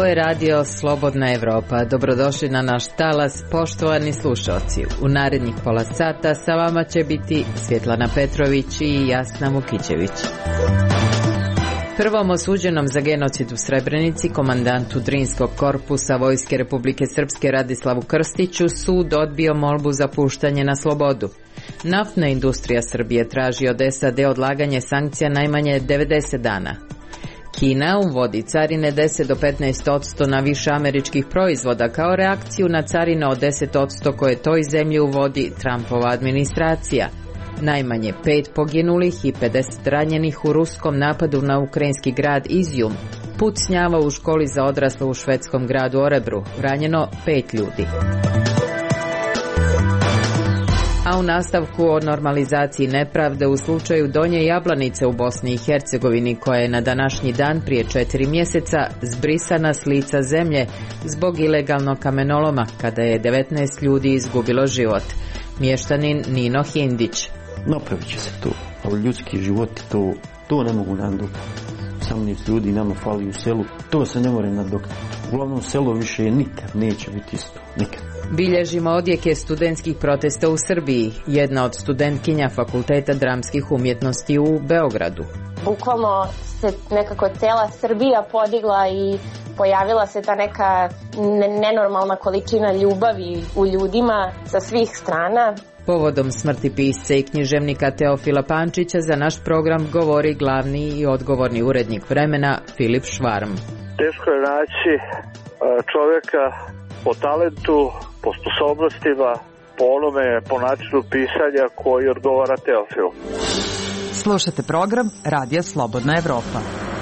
je radio Slobodna Evropa. Dobrodošli na naš talas, poštovani slušalci. U narednih pola sata sa vama će biti Svjetlana Petrović i Jasna Mukićević. Prvom osuđenom za genocid u Srebrenici, komandantu Drinskog korpusa Vojske Republike Srpske Radislavu Krstiću, sud odbio molbu za puštanje na slobodu. Naftna industrija Srbije traži od SAD odlaganje sankcija najmanje 90 dana. Kina uvodi carine 10 do 15% na više američkih proizvoda kao reakciju na carine od 10% koje toj zemlji uvodi Trumpova administracija. Najmanje 5 poginulih i 50 ranjenih u ruskom napadu na ukrajinski grad Izjum. Pucnjava u školi za odrasle u švedskom gradu Orebru. Ranjeno 5 ljudi. A u nastavku o normalizaciji nepravde u slučaju Donje Jablanice u Bosni i Hercegovini, koja je na današnji dan prije 4 mjeseca zbrisana s lica zemlje zbog ilegalnog kamenoloma, kada je 19 ljudi izgubilo život. Mještanin Nino Hindić. Napravit će se to, ali ljudski životi to ne mogu nadoknaditi. 18 ljudi nama fali u selu, to se ne more nadoknaditi. Uglavnom selo više nikad neće biti isto, nikad. Bilježimo odjeke studentskih protesta u Srbiji, jedna od studentkinja Fakulteta dramskih umjetnosti u Beogradu. Bukvalno se nekako cela Srbija podigla i pojavila se ta neka nenormalna količina ljubavi u ljudima sa svih strana. Povodom smrti pisca i književnika Teofila Pančića za naš program govori glavni i odgovorni urednik Vremena Filip Švarm. Teško je naći čovjeka po talentu, po sposobnostima, po onome, po načinu pisanja koji odgovara Teofilu. Slušate program Radija Slobodna Evropa.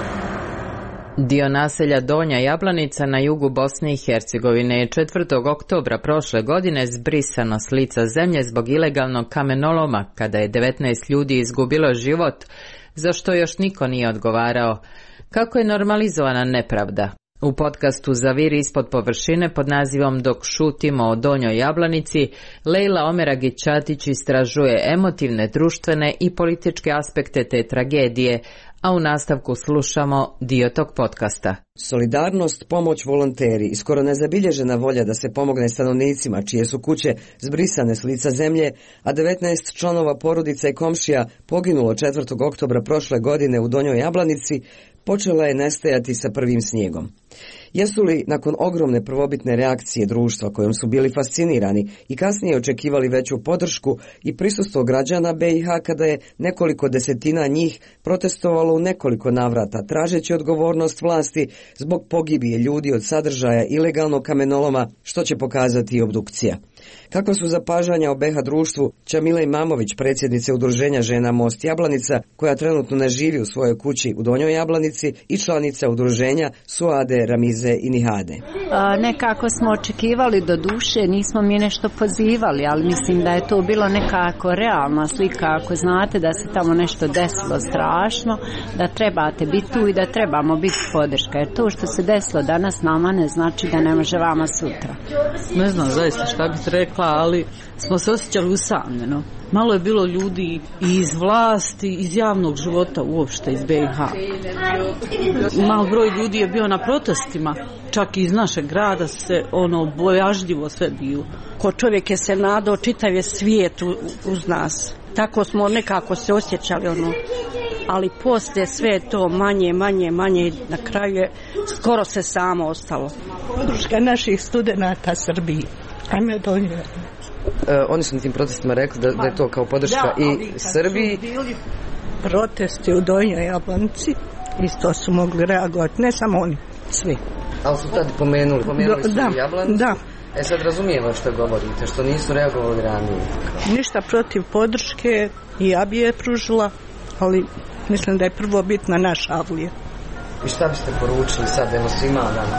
Dio naselja Donja Jablanica na jugu Bosne i Hercegovine je 4. oktobra prošle godine zbrisano s lica zemlje zbog ilegalnog kamenoloma, kada je 19 ljudi izgubilo život, za što još niko nije odgovarao. Kako je normalizovana nepravda? U podcastu Zaviri ispod površine pod nazivom Dok šutimo o Donjoj Jablanici, Lejla Omeragić-Ćatić istražuje emotivne, društvene i političke aspekte te tragedije, a u nastavku slušamo dio tog podcasta. Solidarnost, pomoć, volonteri i skoro nezabilježena volja da se pomogne stanovnicima čije su kuće zbrisane s lica zemlje, a 19 članova porodica i komšija poginulo 4. oktobra prošle godine u Donjoj Jablanici, počela je nestajati sa prvim snijegom. Jesu li, nakon ogromne prvobitne reakcije društva kojom su bili fascinirani i kasnije očekivali veću podršku i prisustvo građana BiH, kada je nekoliko desetina njih protestovalo u nekoliko navrata, tražeći odgovornost vlasti zbog pogibije ljudi od sadržaja ilegalnog kamenoloma, što će pokazati i obdukcija? Kakva su zapažanja o BiH društvu, Čamila Imamović, predsjednice udruženja Žena Most Jablanica, koja trenutno ne živi u svojoj kući u Donjoj Jablanici, i članica udruženja Suade, Ramize i Nihade. Nekako smo očekivali, do duše nismo mi nešto pozivali, ali mislim da je to bilo nekako realna slika. Ako znate da se tamo nešto desilo strašno, da trebate biti tu i da trebamo biti podrška. Jer to što se desilo danas nama ne znači da ne može vama sutra. Ne znam zaista šta bih rekla, ali smo se osjećali usamljeno. Malo je bilo ljudi i iz vlasti, iz javnog života uopšte, iz BiH. Malo broj ljudi je bio na protestima, čak i iz našeg grada se bojažljivo sve bilo. Ko čovjek je se nadao, čitav je svijet uz nas. Tako smo nekako se osjećali, ali poslije sve to manje, na kraju je skoro se samo ostalo. Podrška naših studenata Srbiji. Ajme Donje. Oni su na tim protestima rekli da je to kao podrška i Srbiji. Bili protesti u Donjoj Jablanici, isto su mogli reagovati, ne samo oni, svi. Ali su tad pomenuli su i Jablanicu. Da. Sad razumijemo što govorite, što nisu reagovali ranije. Ništa protiv podrške, i ja bi je pružila, ali mislim da je prvo bitna naša Avlija. I šta biste poručili sad, evo svima nama?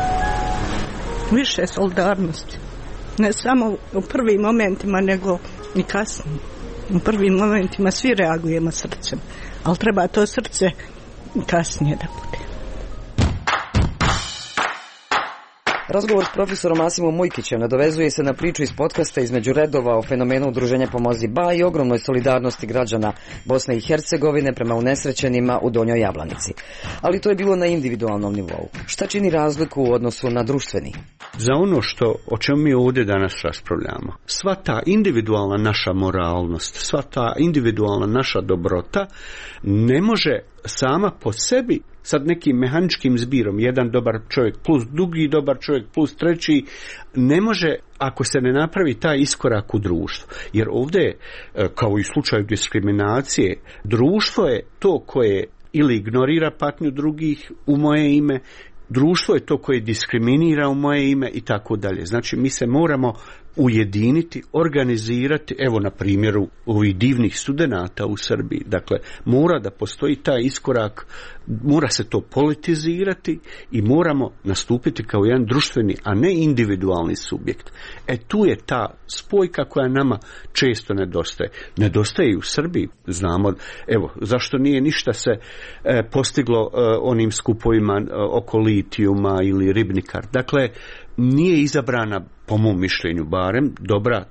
Više solidarnosti. Ne samo u prvim momentima, nego i kasnije. U prvim momentima svi reagujemo srcem, ali treba to srce kasnije da bude. Razgovor s profesorom Asimom Mujkićem nadovezuje se na priču iz podcasta Između redova o fenomenu udruženja Pomozi Ba i ogromnoj solidarnosti građana Bosne i Hercegovine prema unesrećenima u Donjoj Jablanici. Ali to je bilo na individualnom nivou. Šta čini razliku u odnosu na društveni? Za ono o čemu mi ovdje danas raspravljamo, sva ta individualna naša moralnost, sva ta individualna naša dobrota ne može sama po sebi sad nekim mehaničkim zbirom, jedan dobar čovjek plus drugi dobar čovjek plus treći, ne može ako se ne napravi taj iskorak u društvu. Jer ovdje, kao i u slučaju diskriminacije, društvo je to koje ili ignorira patnju drugih u moje ime, društvo je to koje diskriminira u moje ime i tako dalje. Znači mi se moramo ujediniti, organizirati, evo na primjeru ovih divnih studenata u Srbiji. Dakle, mora da postoji taj iskorak, mora se to politizirati i moramo nastupiti kao jedan društveni, a ne individualni subjekt. Tu je ta spojka koja nama često nedostaje. Nedostaje i u Srbiji. Znamo, evo, zašto nije ništa se postiglo onim skupovima oko litijuma ili ribnikar. Dakle, nije izabrana, po mom mišljenju barem, dobra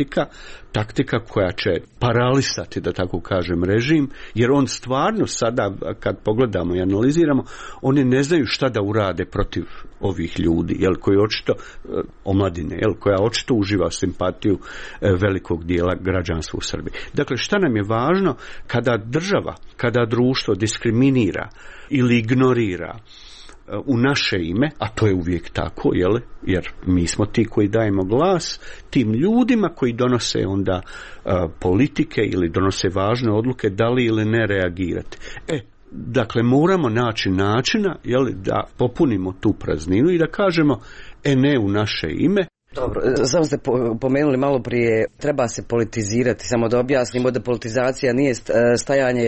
taktika koja će paralisati, da tako kažem, režim, jer on stvarno sada, kad pogledamo i analiziramo, oni ne znaju šta da urade protiv ovih ljudi, koji očito, omladine, koja očito uživa simpatiju velikog dijela građanstva u Srbiji. Dakle, šta nam je važno kada država, kada društvo diskriminira ili ignorira u naše ime, a to je uvijek tako, jer mi smo ti koji dajemo glas tim ljudima koji donose onda politike ili donose važne odluke, da li ili ne reagirati. Dakle, moramo naći načina da popunimo tu prazninu i da kažemo ne u naše ime. Dobro, samo ste pomenuli malo prije, treba se politizirati, samo da objasnimo da politizacija nije stajanje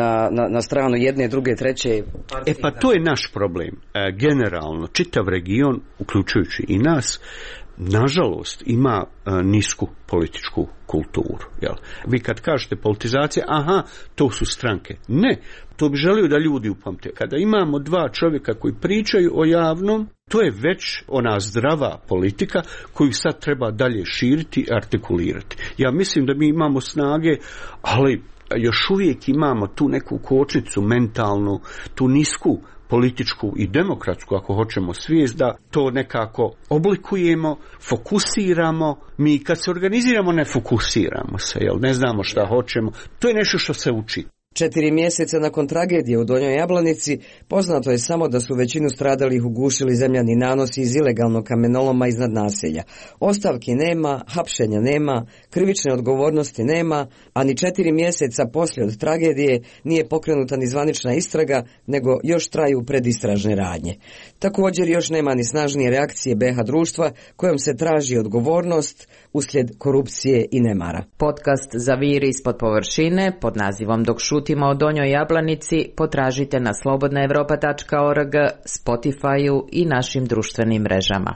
na stranu jedne, druge, treće partije. Pa to je naš problem. Generalno, čitav region, uključujući i nas, nažalost ima nisku političku kulturu. Vi kad kažete politizacija, to su stranke. Ne, to bi želio da ljudi upamte. Kada imamo dva čovjeka koji pričaju o javnom, to je već ona zdrava politika koju sad treba dalje širiti i artikulirati. Ja mislim da mi imamo snage, ali još uvijek imamo tu neku kočnicu mentalnu, tu nisku političku i demokratsku, ako hoćemo, svijest da to nekako oblikujemo, fokusiramo. Mi kad se organiziramo ne fokusiramo se, ne znamo šta hoćemo. To je nešto što se uči. 4 mjeseca nakon tragedije u Donjoj Jablanici poznato je samo da su većinu stradalih ugušili zemljani nanosi iz ilegalnog kamenoloma iznad naselja. Ostavki nema, hapšenja nema, krivične odgovornosti nema, a ni 4 mjeseca poslije od tragedije nije pokrenuta ni zvanična istraga, nego još traju predistražne radnje. Također još nema ni snažnije reakcije BiH društva kojom se traži odgovornost uslijed korupcije i nemara. Podcast Zaviri ispod površine pod nazivom Dok šutimo o Donjoj Jablanici potražite na slobodnaevropa.org, Spotify-u i našim društvenim mrežama.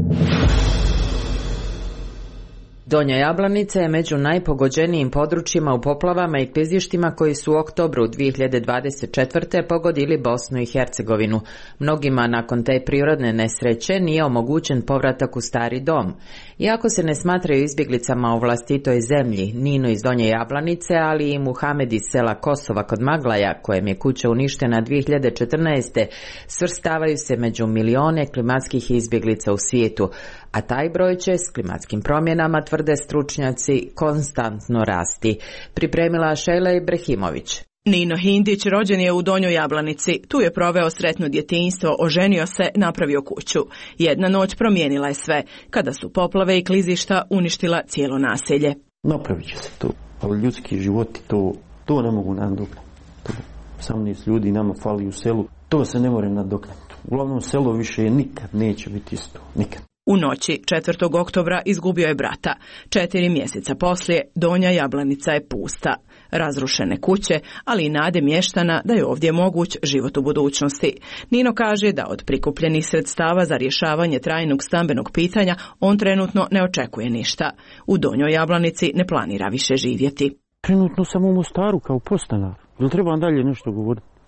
Donja Jablanica je među najpogođenijim područjima u poplavama i klizištima koji su u oktobru 2024. pogodili Bosnu i Hercegovinu. Mnogima nakon te prirodne nesreće nije omogućen povratak u stari dom. Iako se ne smatraju izbjeglicama u vlastitoj zemlji, Nino iz Donje Jablanice, ali i Muhamed iz sela Kosova kod Maglaja, kojem je kuća uništena 2014. svrstavaju se među milione klimatskih izbjeglica u svijetu, a taj broj će s klimatskim promjenama, tvrde stručnjaci, konstantno rasti. Pripremila Šejla Ibrahimović. Nino Hindić rođen je u Donjoj Jablanici. Tu je proveo sretno djetinjstvo, oženio se, napravio kuću. Jedna noć promijenila je sve, kada su poplave i klizišta uništila cijelo naselje. Napravit će se to, ali ljudski životi to ne mogu nadoknati. 18 ljudi nama fali u selu, to se ne more nadoknati. Uglavnom selo više nikad neće biti isto, nikad. U noći 4. oktobra izgubio je brata. 4 mjeseca poslije Donja Jablanica je pusta. Razrušene kuće, ali i nade mještana da je ovdje moguć život u budućnosti. Nino kaže da od prikupljenih sredstava za rješavanje trajnog stambenog pitanja on trenutno ne očekuje ništa. U Donjoj Jablanici ne planira više živjeti. Trenutno sam u Mostaru kao podstanar. Jel treba dalje nešto govoriti?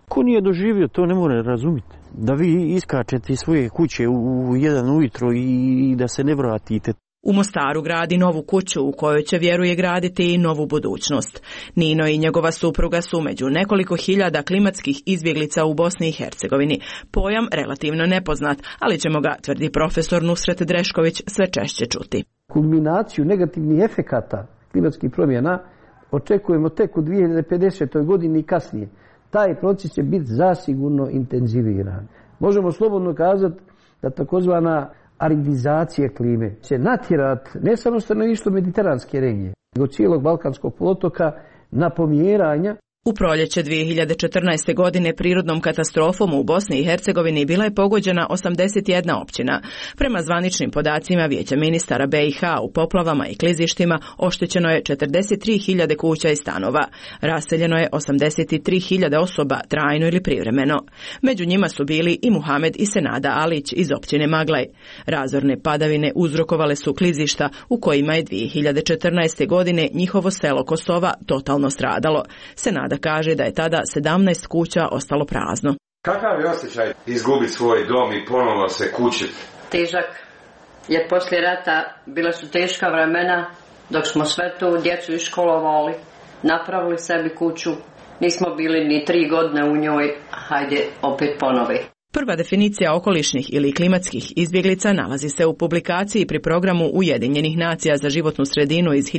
Ko nije doživio, to ne mora razumjeti. Da vi iskačete iz svoje kuće u 1 ujutro i da se ne vratite. U Mostaru gradi novu kuću u kojoj će, vjeruje, graditi i novu budućnost. Nino i njegova supruga su među nekoliko hiljada klimatskih izbjeglica u Bosni i Hercegovini. Pojam relativno nepoznat, ali ćemo ga, tvrdi profesor Nusret Drešković, sve češće čuti. Kulminaciju negativnih efekata klimatskih promjena očekujemo tek u 2050. godini i kasnije. Taj proces će biti zasigurno intenziviran. Možemo slobodno kazati da takozvana aridizacija klime će natjerati ne samo stanovništvo mediteranske regije, nego cijelog Balkanskog poluotoka na pomjeranja. U proljeće 2014. godine prirodnom katastrofom u Bosni i Hercegovini bila je pogođena 81 općina. Prema zvaničnim podacima Vijeća ministara BiH u poplavama i klizištima oštećeno je 43.000 kuća i stanova. Raseljeno je 83.000 osoba trajno ili privremeno. Među njima su bili i Muhamed i Senada Alić iz općine Maglaj. Razorne padavine uzrokovale su klizišta u kojima je 2014. godine njihovo selo Kosova totalno stradalo. Senada kaže da je tada 17 kuća ostalo prazno. Kakav je osjećaj izgubiti svoj dom i ponovo se kućiti? Težak, jer poslije rata bila su teška vremena dok smo sve tu djecu iškolovali, napravili sebi kuću, nismo bili ni 3 godine u njoj, hajde opet ponovi. Prva definicija okolišnih ili klimatskih izbjeglica nalazi se u publikaciji pri programu Ujedinjenih nacija za životnu sredinu iz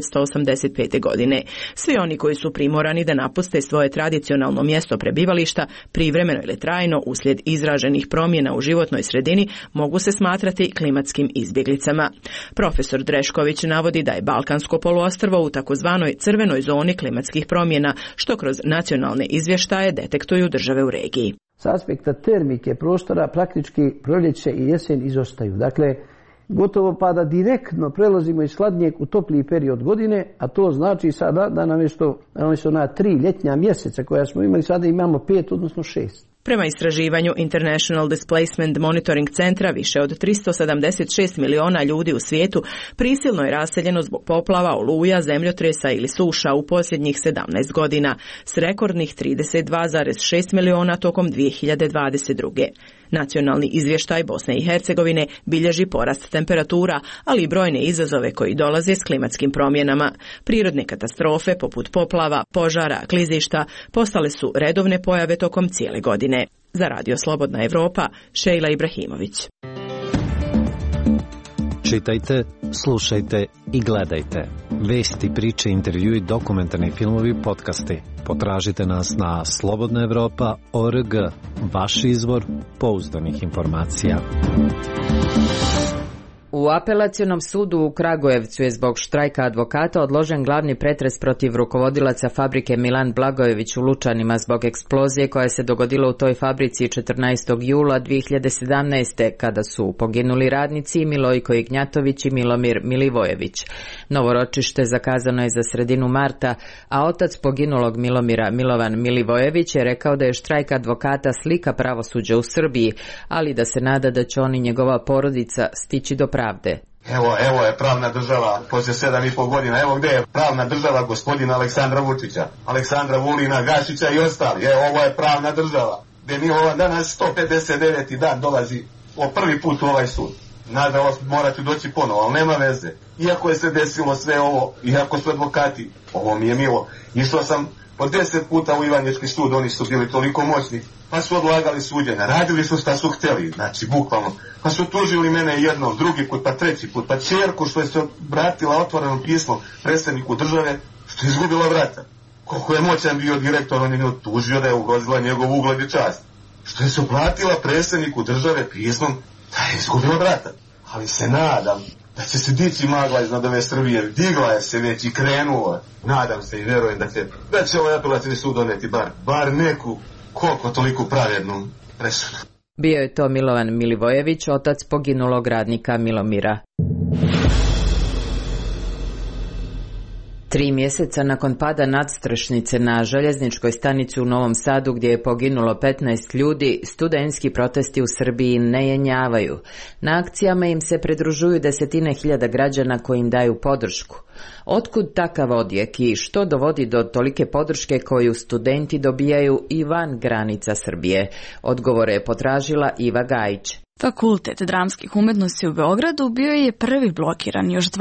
1985. godine. Svi oni koji su primorani da napuste svoje tradicionalno mjesto prebivališta, privremeno ili trajno uslijed izraženih promjena u životnoj sredini, mogu se smatrati klimatskim izbjeglicama. Profesor Drešković navodi da je Balkansko poluostrvo u takozvanoj crvenoj zoni klimatskih promjena, što kroz nacionalne izvještaje detektuju države u regiji. S aspekta termike prostora praktički proljeće i jesen izostaju. Dakle, gotovo pa da direktno prelazimo iz hladnijeg u topliji period godine, a to znači sada da namjesto ona 3 ljetnja mjeseca koja smo imali, sada imamo 5, odnosno 6. Prema istraživanju International Displacement Monitoring Centra, više od 376 miliona ljudi u svijetu prisilno je raseljeno zbog poplava, oluja, zemljotresa ili suša u posljednjih 17 godina, s rekordnih 32,6 miliona tokom 2022. Nacionalni izvještaj Bosne i Hercegovine bilježi porast temperatura, ali i brojne izazove koji dolaze s klimatskim promjenama. Prirodne katastrofe poput poplava, požara, klizišta postale su redovne pojave tokom cijele godine. Za Radio Slobodna Evropa, Šejla Ibrahimović. Čitajte, slušajte i gledajte. Vesti, priče, intervjui, dokumentarni filmovi, podcasti. Potražite nas na slobodnaevropa.org, vaš izvor pouzdanih informacija. U apelacionom sudu u Kragujevcu je zbog štrajka advokata odložen glavni pretres protiv rukovodilaca fabrike Milan Blagojević u Lučanima zbog eksplozije koja se dogodila u toj fabrici 14. jula 2017. kada su poginuli radnici Milojko Ignjatović i Milomir Milivojević. Novo ročište zakazano je za sredinu marta, a otac poginulog Milomira, Milovan Milivojević, je rekao da je štrajk advokata slika pravosuđa u Srbiji, ali da se nada da će on i njegova porodica stići do pravde. Evo je pravna država poslije 7,5 godina. Evo gdje je pravna država gospodina Aleksandra Vučića, Aleksandra Vulina, Gašića i ostali. Ovo je pravna država. Gdje mi danas 159. dan dolazi prvi put u ovaj sud. Nažalost morate doći ponovo, ali nema veze. Iako je se desilo sve ovo, iako su advokati, ovo mi je milo. Išao sam po 10 puta u Ivanječki sud, oni su bili toliko moćni, pa su odlagali suđenja, radili su šta su htjeli, znači bukvalno. Pa su tužili mene jednom, drugi put, pa treći put, pa čerku što je se obratila otvorenom pismom predsjedniku države, što je izgubila brata. Koliko je moćan bio direktor, on je nju tužio da je ugrozila njegov ugled i čast. Što je se obratila predsjedniku države pismom da je izgubila brata. Ali se nadam da će se dići magla iznad ove Srbije, digla je se već i krenula. Nadam se i vjerujem da će ovaj apelacijski sud doneti bar neku koliko toliko pravednu presudu. Bio je to Milovan Milivojević, otac poginulog radnika Milomira. 3 mjeseca nakon pada nadstrešnice na željezničkoj stanici u Novom Sadu gdje je poginulo 15 ljudi, studentski protesti u Srbiji ne jenjavaju. Na akcijama im se pridružuju desetine hiljada građana koji im daju podršku. Otkud takav odjek i što dovodi do tolike podrške koju studenti dobijaju i van granica Srbije? Odgovore je potražila Iva Gajić. Fakultet dramskih umetnosti u Beogradu bio je prvi blokiran još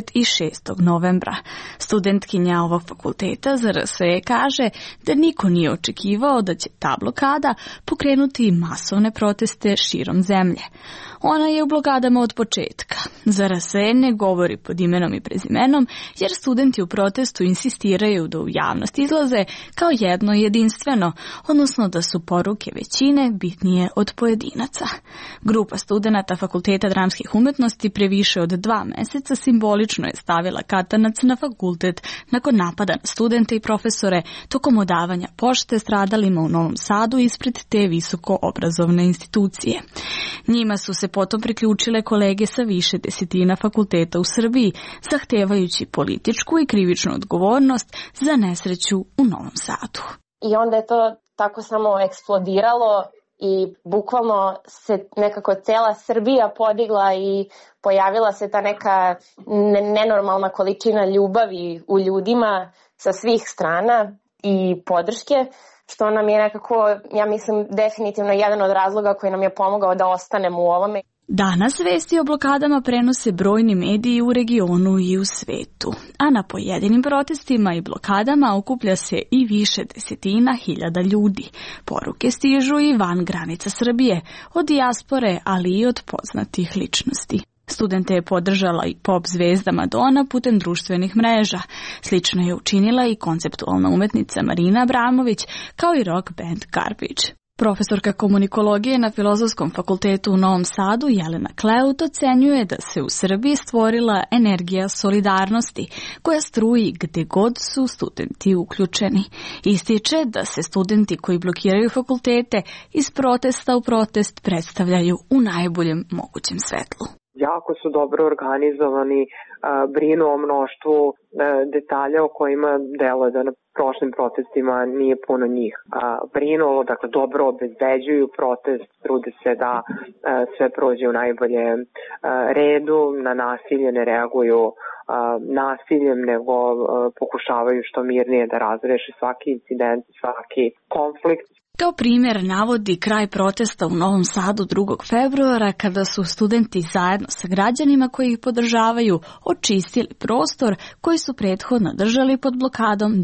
26. novembra. Studentkinja ovog fakulteta ZRSE kaže da niko nije očekivao da će ta blokada pokrenuti masovne proteste širom zemlje. Ona je u blokadama od početka. ZRSE ne govori pod imenom i prezimenom jer studenti u protestu insistiraju da u javnost izlaze kao jedno jedinstveno, odnosno da su poruke većine bitnije od pojedinaca. Grupa studenata Fakulteta dramskih umetnosti pre više od 2 meseca simbolično je stavila katanac na fakultet nakon napada na studente i profesore tokom odavanja pošte stradalima u Novom Sadu ispred te visoko obrazovne institucije. Njima su se potom priključile kolege sa više desetina fakulteta u Srbiji, zahtevajući političku i krivičnu odgovornost za nesreću u Novom Sadu. I onda je to tako samo eksplodiralo i bukvalno se nekako cela Srbija podigla i pojavila se ta neka nenormalna količina ljubavi u ljudima sa svih strana i podrške, što nam je nekako, ja mislim, definitivno jedan od razloga koji nam je pomogao da ostanemo u ovome. Danas vesti o blokadama prenose brojni mediji u regionu i u svetu, a na pojedinim protestima i blokadama okuplja se i više desetina hiljada ljudi. Poruke stižu i van granica Srbije, od dijaspore, ali i od poznatih ličnosti. Studente je podržala i pop zvezda Madonna putem društvenih mreža. Slično je učinila i konceptualna umetnica Marina Abramović, kao i rock band Garbage. Profesorka komunikologije na Filozofskom fakultetu u Novom Sadu Jelena Kleut ocenjuje da se u Srbiji stvorila energija solidarnosti koja struji gde god su studenti uključeni. Ističe da se studenti koji blokiraju fakultete iz protesta u protest predstavljaju u najboljem mogućem svetlu. Jako su dobro organizovani, brinu o mnoštvu detalja o kojima deluje da na prošlim protestima nije puno njih. Brinu, dakle dobro obezbeđuju protest, trude se da sve prođe u najboljem redu, na nasilje ne reaguju nasiljem, nego pokušavaju što mirnije da razreše svaki incident, svaki konflikt. Kao primjer navodi kraj protesta u Novom Sadu 2. februara kada su studenti zajedno sa građanima koji ih podržavaju očistili prostor koji su prethodno držali pod blokadom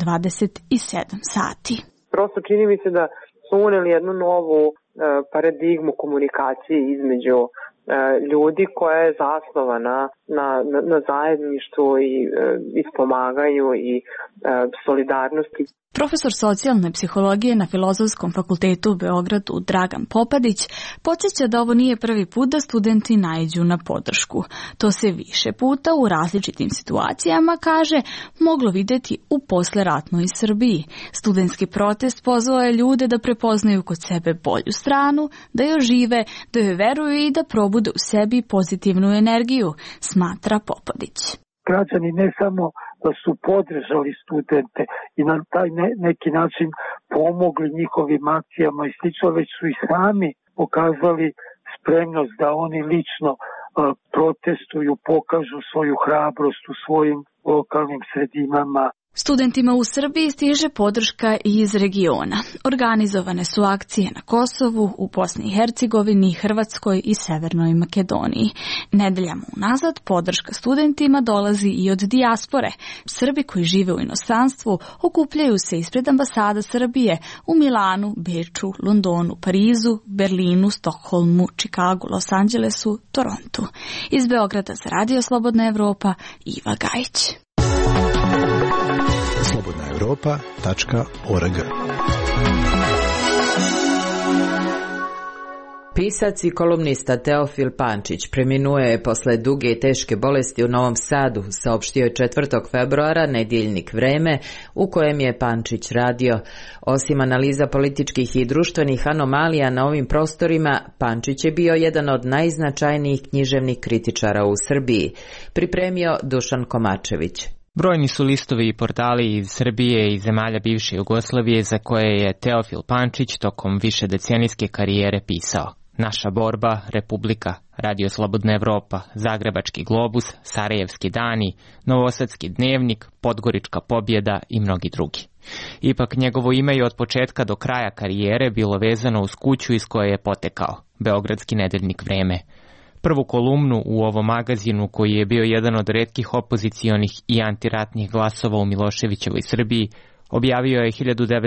27 sati. Prosto čini mi se da su uneli jednu novu paradigmu komunikacije između ljudi koja je zasnovana na zajedništvu i ispomaganju i solidarnosti. Profesor socijalne psihologije na Filozofskom fakultetu u Beogradu Dragan Popadić podsjeća da ovo nije prvi put da studenti naiđu na podršku. To se više puta u različitim situacijama, kaže, moglo vidjeti u posleratnoj Srbiji. Studentski protest pozvao je ljude da prepoznaju kod sebe bolju stranu, da joj žive, da joj veruju i da probude u sebi pozitivnu energiju, smatra Popadić. Građani ne samo da su podržali studente i na taj neki način pomogli njihovim akcijama i slično, već su i sami pokazali spremnost da oni lično protestuju, pokažu svoju hrabrost u svojim lokalnim sredinama. Studentima u Srbiji stiže podrška i iz regiona. Organizovane su akcije na Kosovu, u Bosni i Hercegovini, Hrvatskoj i Severnoj Makedoniji. Nedeljama unazad podrška studentima dolazi i od dijaspore. Srbi koji žive u inostranstvu okupljaju se ispred ambasada Srbije u Milanu, Beču, Londonu, Parizu, Berlinu, Stokholmu, Čikagu, Los Angelesu, Torontu. Iz Beograda za Radio Slobodna Evropa, Iva Gajić. slobodnaevropa.org. Pisac i kolumnista Teofil Pančić preminuo je posle duge i teške bolesti u Novom Sadu, saopštio je 4. februara nedjeljnik Vreme u kojem je Pančić radio. Osim analiza političkih i društvenih anomalija na ovim prostorima, Pančić je bio jedan od najznačajnijih književnih kritičara u Srbiji, pripremio Dušan Komačević. Brojni su listovi i portali iz Srbije i zemalja bivše Jugoslavije za koje je Teofil Pančić tokom višedecenijske karijere pisao. Naša borba, Republika, Radio Slobodna Evropa, Zagrebački globus, Sarajevski dani, Novosadski dnevnik, Podgorička pobjeda i mnogi drugi. Ipak njegovo ime je od početka do kraja karijere bilo vezano uz kuću iz koje je potekao, Beogradski nedeljnik Vreme. Prvu kolumnu u ovom magazinu, koji je bio jedan od retkih opozicionih i antiratnih glasova u Miloševićevoj Srbiji, objavio je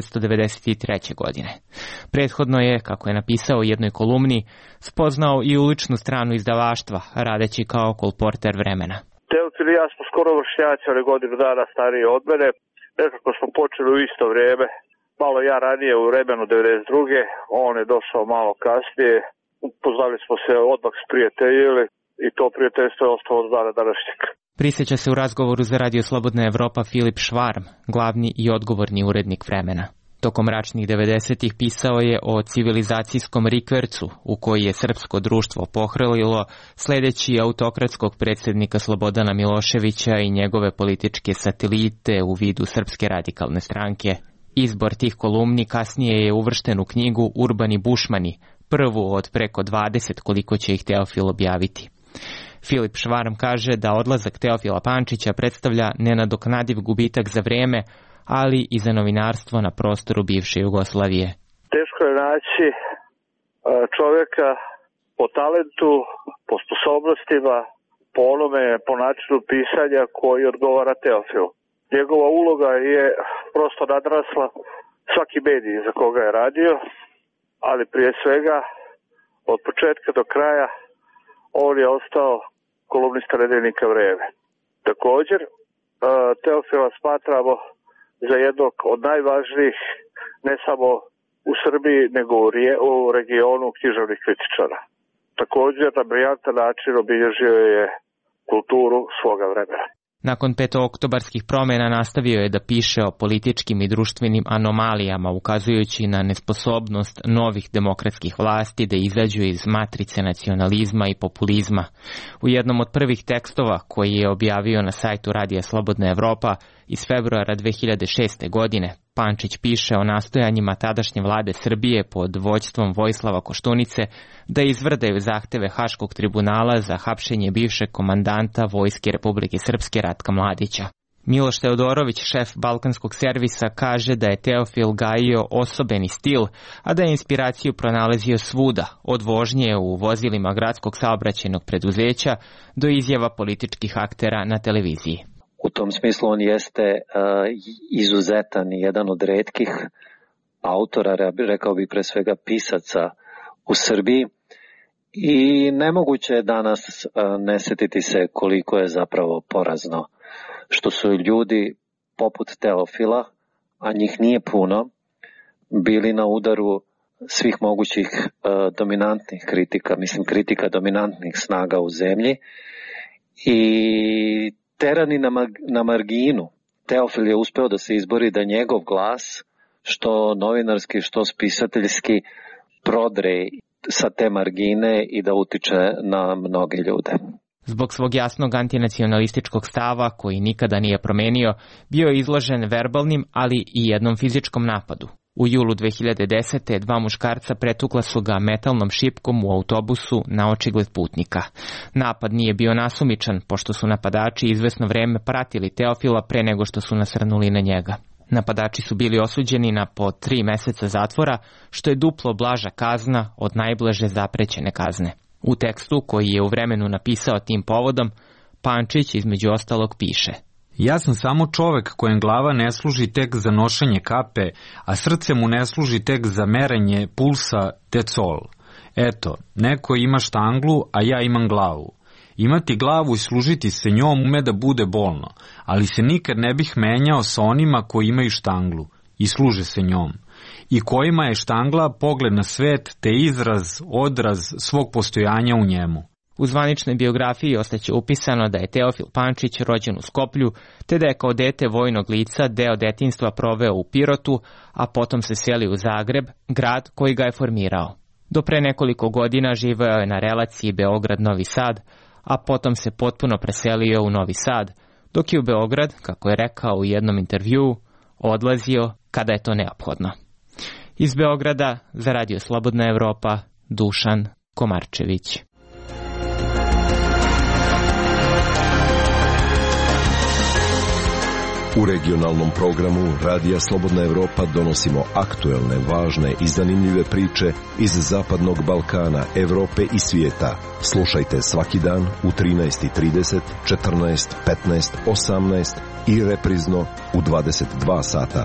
1993. godine. Prethodno je, kako je napisao u jednoj kolumni, spoznao i uličnu stranu izdavaštva, radeći kao kolporter Vremena. Teofil i ja smo skoro vršnjaci, ali godinu dana stariji od mene. Nekako smo počeli u isto vrijeme. Malo ja ranije u Vremenu 92. On je došao malo kasnije. Upoznali smo se, odmah sprijateljili i to prijateljstvo je ostalo od dana današnjeg. Prisjeća se u razgovoru za Radio Slobodna Evropa Filip Švarm, glavni i odgovorni urednik Vremena. Tokom mračnih 90-ih pisao je o civilizacijskom rikvercu u koji je srpsko društvo pohrlilo sledeći autokratskog predsjednika Slobodana Miloševića i njegove političke satelite u vidu Srpske radikalne stranke. Izbor tih kolumni kasnije je uvršten u knjigu Urbani bušmani, prvu od preko 20 koliko će ih Teofil objaviti. Filip Švarm kaže da odlazak Teofila Pančića predstavlja nenadoknadiv gubitak za vrijeme, ali i za novinarstvo na prostoru bivše Jugoslavije. Teško je naći čovjeka po talentu, po sposobnostima, po onome, po načinu pisanja koji odgovara Teofilu. Njegova uloga je prosto nadrasla svaki medij za koga je radio, ali prije svega od početka do kraja on je ostao kolumnista nedeljnika Vreme. Također, Teofila smatramo za jednog od najvažnijih, ne samo u Srbiji, nego u regionu književnih kritičara. Također, na briljantan način obilježio je kulturu svoga vremena. Nakon petooktobarskih promjena nastavio je da piše o političkim i društvenim anomalijama, ukazujući na nesposobnost novih demokratskih vlasti da izađu iz matrice nacionalizma i populizma. U jednom od prvih tekstova koji je objavio na sajtu Radija Slobodna Evropa iz februara 2006. godine, Pančić piše o nastojanjima tadašnje vlade Srbije pod vođstvom Vojislava Koštunice da izvrdaju zahteve Haškog tribunala za hapšenje bivšeg komandanta Vojske Republike Srpske Ratka Mladića. Miloš Teodorović, šef balkanskog servisa, kaže da je Teofil gajio osobeni stil, a da je inspiraciju pronalazio svuda, od vožnje u vozilima gradskog saobraćajnog preduzeća do izjava političkih aktera na televiziji. U tom smislu on jeste izuzetan i jedan od retkih autora, rekao bi pre svega pisaca u Srbiji, i nemoguće je danas ne setiti se koliko je zapravo porazno što su ljudi poput Teofila, a njih nije puno, bili na udaru svih mogućih dominantnih kritika, mislim kritika dominantnih snaga u zemlji, i terani na marginu. Teofil je uspeo da se izbori da njegov glas, što novinarski, što spisateljski, prodre sa te margine i da utiče na mnoge ljude. Zbog svog jasnog antinacionalističkog stava, koji nikada nije promenio, bio je izložen verbalnim, ali i jednom fizičkom napadu. U julu 2010. 2 muškarca pretukla su ga metalnom šipkom u autobusu na očigled putnika. Napad nije bio nasumičan, pošto su napadači izvesno vreme pratili Teofila pre nego što su nasrnuli na njega. Napadači su bili osuđeni na po 3 meseca zatvora, što je duplo blaža kazna od najblaže zaprećene kazne. U tekstu, koji je u Vremenu napisao tim povodom, Pančić između ostalog piše: Ja sam samo čovek kojem glava ne služi tek za nošenje kape, a srce mu ne služi tek za merenje pulsa decol. Eto, neko ima štanglu, a ja imam glavu. Imati glavu i služiti se njom ume da bude bolno, ali se nikad ne bih menjao sa onima koji imaju štanglu i služe se njom, i kojima je štangla pogled na svet te odraz svog postojanja u njemu. U zvaničnoj biografiji ostaće upisano da je Teofil Pančić rođen u Skoplju, te da je kao dete vojnog lica deo detinjstva proveo u Pirotu, a potom se selio u Zagreb, grad koji ga je formirao. Do pre nekoliko godina živeo je na relaciji Beograd-Novi Sad, a potom se potpuno preselio u Novi Sad, dok je u Beograd, kako je rekao u jednom intervjuu, odlazio kada je to neophodno. Iz Beograda za Radio Slobodna Evropa, Dušan Komarčević. U regionalnom programu Radija Slobodna Evropa donosimo aktuelne, važne i zanimljive priče iz Zapadnog Balkana, Evrope i svijeta. Slušajte svaki dan u 13:30, 14, 15, 18 i reprizno u 22 sata.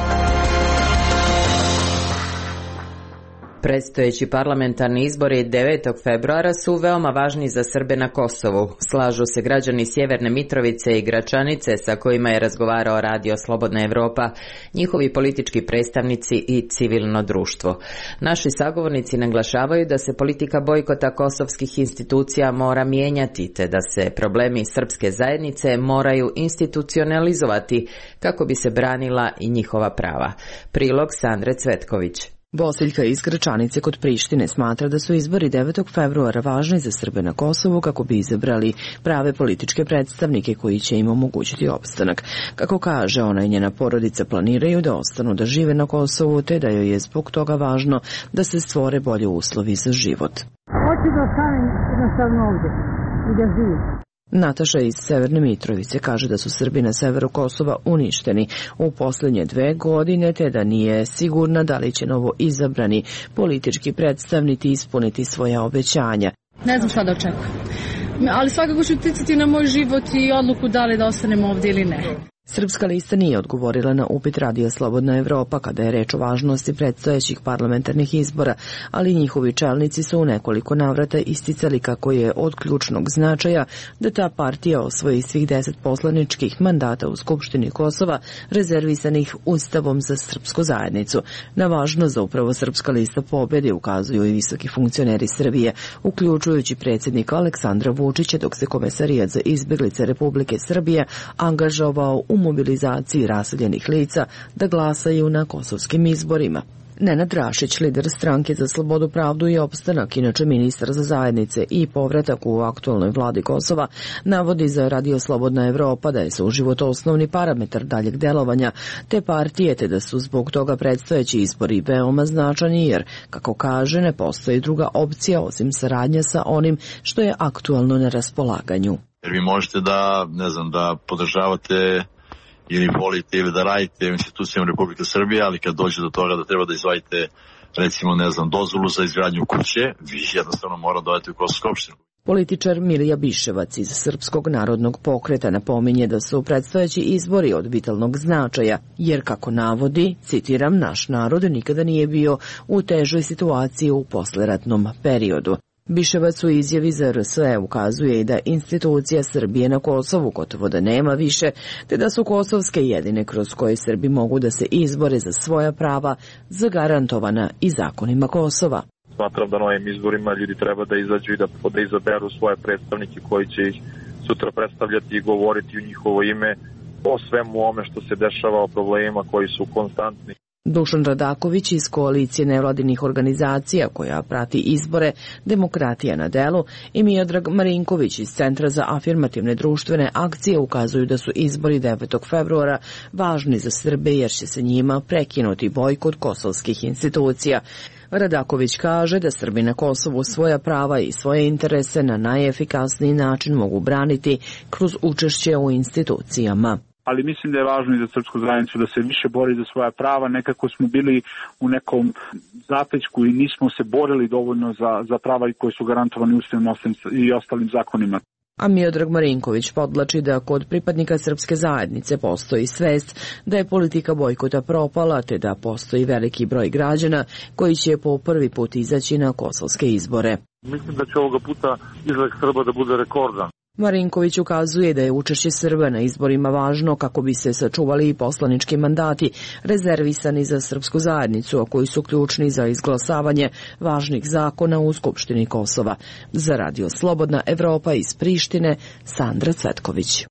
Predstojeći parlamentarni izbori 9. februara su veoma važni za Srbe na Kosovu. Slažu se građani Sjeverne Mitrovice i Gračanice sa kojima je razgovarao Radio Slobodna Evropa, njihovi politički predstavnici i civilno društvo. Naši sagovornici naglašavaju da se politika bojkota kosovskih institucija mora mijenjati, te da se problemi srpske zajednice moraju institucionalizovati kako bi se branila i njihova prava. Prilog Sandre Cvetković. Bosiljka iz Gračanice kod Prištine smatra da su izbori 9. februara važni za Srbe na Kosovu kako bi izabrali prave političke predstavnike koji će im omogućiti opstanak. Kako kaže, ona i njena porodica planiraju da ostanu da žive na Kosovu, te da joj je zbog toga važno da se stvore bolje uslovi za život. Hoću da ostanem jednostavno ovdje i da živim. Nataša iz Severne Mitrovice kaže da su Srbi na severu Kosova uništeni u posljednje 2 godine, te da nije sigurna da li će novo izabrani politički predstavnici ispuniti svoja obećanja. Ne znam šta da očekujem, ali svakako ću uticati na moj život i odluku da li da ostanem ovdje ili ne. Srpska lista nije odgovorila na upit Radija Slobodna Evropa kada je reč o važnosti predstojećih parlamentarnih izbora, ali njihovi čelnici su u nekoliko navrata isticali kako je od ključnog značaja da ta partija osvoji svih 10 poslaničkih mandata u Skupštini Kosova rezervisanih Ustavom za srpsku zajednicu. Na važnost da upravo Srpska lista pobedi ukazuju i visoki funkcioneri Srbije, uključujući predsjednika Aleksandra Vučića, dok se Komesarijat za izbjeglice Republike Srbije angažovao u mobilizaciji raseljenih lica da glasaju na kosovskim izborima. Nenad Rašić, lider stranke za slobodu, pravdu i opstanak, inače ministar za zajednice i povratak u aktualnoj vladi Kosova, navodi za Radio Slobodna Evropa da je suživot osnovni parametar daljeg delovanja te partije, te da su zbog toga predstojeći izbori veoma značajni jer, kako kaže, ne postoji druga opcija osim saradnja sa onim što je aktualno na raspolaganju. Jer vi možete da, da podržavate ili volite ili da radite u institucijama Republike Srbije, ali kad dođe do toga da treba da izvadite, recimo, dozvolu za izgradnju kuće, vi jednostavno mora dodati u Kosovsku opštinu. Političar Milija Biševac iz Srpskog narodnog pokreta napominje da su predstojeći izbori od vitalnog značaja, jer, kako navodi, citiram, naš narod nikada nije bio u težoj situaciji u posleratnom periodu. Biševac u izjavi za RSE ukazuje i da institucija Srbije na Kosovu gotovo da nema više, te da su kosovske jedine kroz koje Srbi mogu da se izbore za svoja prava zagarantovana i zakonima Kosova. Smatram da na ovim izborima ljudi treba da izađu i da izaberu svoje predstavnike koji će ih sutra predstavljati i govoriti u njihovo ime o svemu ome što se dešava, o problemima koji su konstantni. Dušan Radaković iz koalicije nevladinih organizacija koja prati izbore Demokratija na delu i Miodrag Marinković iz Centra za afirmativne društvene akcije ukazuju da su izbori 9. februara važni za Srbe jer će se njima prekinuti bojkot kosovskih institucija. Radaković kaže da Srbi na Kosovu svoja prava i svoje interese na najefikasniji način mogu braniti kroz učešće u institucijama. Ali mislim da je važno i za srpsku zajednicu da se više bori za svoja prava. Nekako smo bili u nekom zapećku i nismo se borili dovoljno za prava koje su garantovane Ustavom i ostalim zakonima. A Miodrag Marinković podvlači da kod pripadnika srpske zajednice postoji svest da je politika bojkota propala, te da postoji veliki broj građana koji će po prvi put izaći na kosovske izbore. Mislim da će ovoga puta izlazak Srba da bude rekordan. Marinković ukazuje da je učešće Srba na izborima važno kako bi se sačuvali i poslanički mandati rezervisani za srpsku zajednicu, a koji su ključni za izglasavanje važnih zakona u Skupštini Kosova. Za Radio Slobodna Evropa iz Prištine, Sandra Cvetković.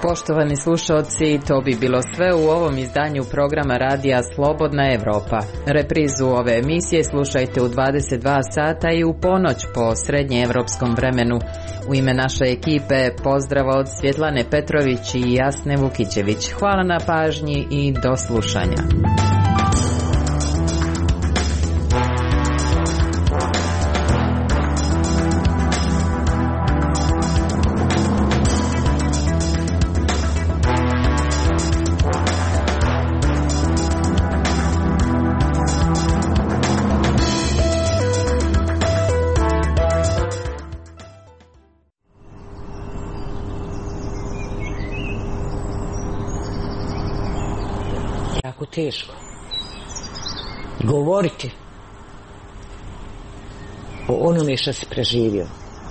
Poštovani slušalci, to bi bilo sve u ovom izdanju programa radija Slobodna Evropa. Reprizu ove emisije slušajte u 22 sata i u ponoć po srednjeevropskom vremenu. U ime naše ekipe pozdrav od Svjetlane Petrović i Jasne Vukićević. Hvala na pažnji i do slušanja. Jako teško govoriti o onome što si preživio.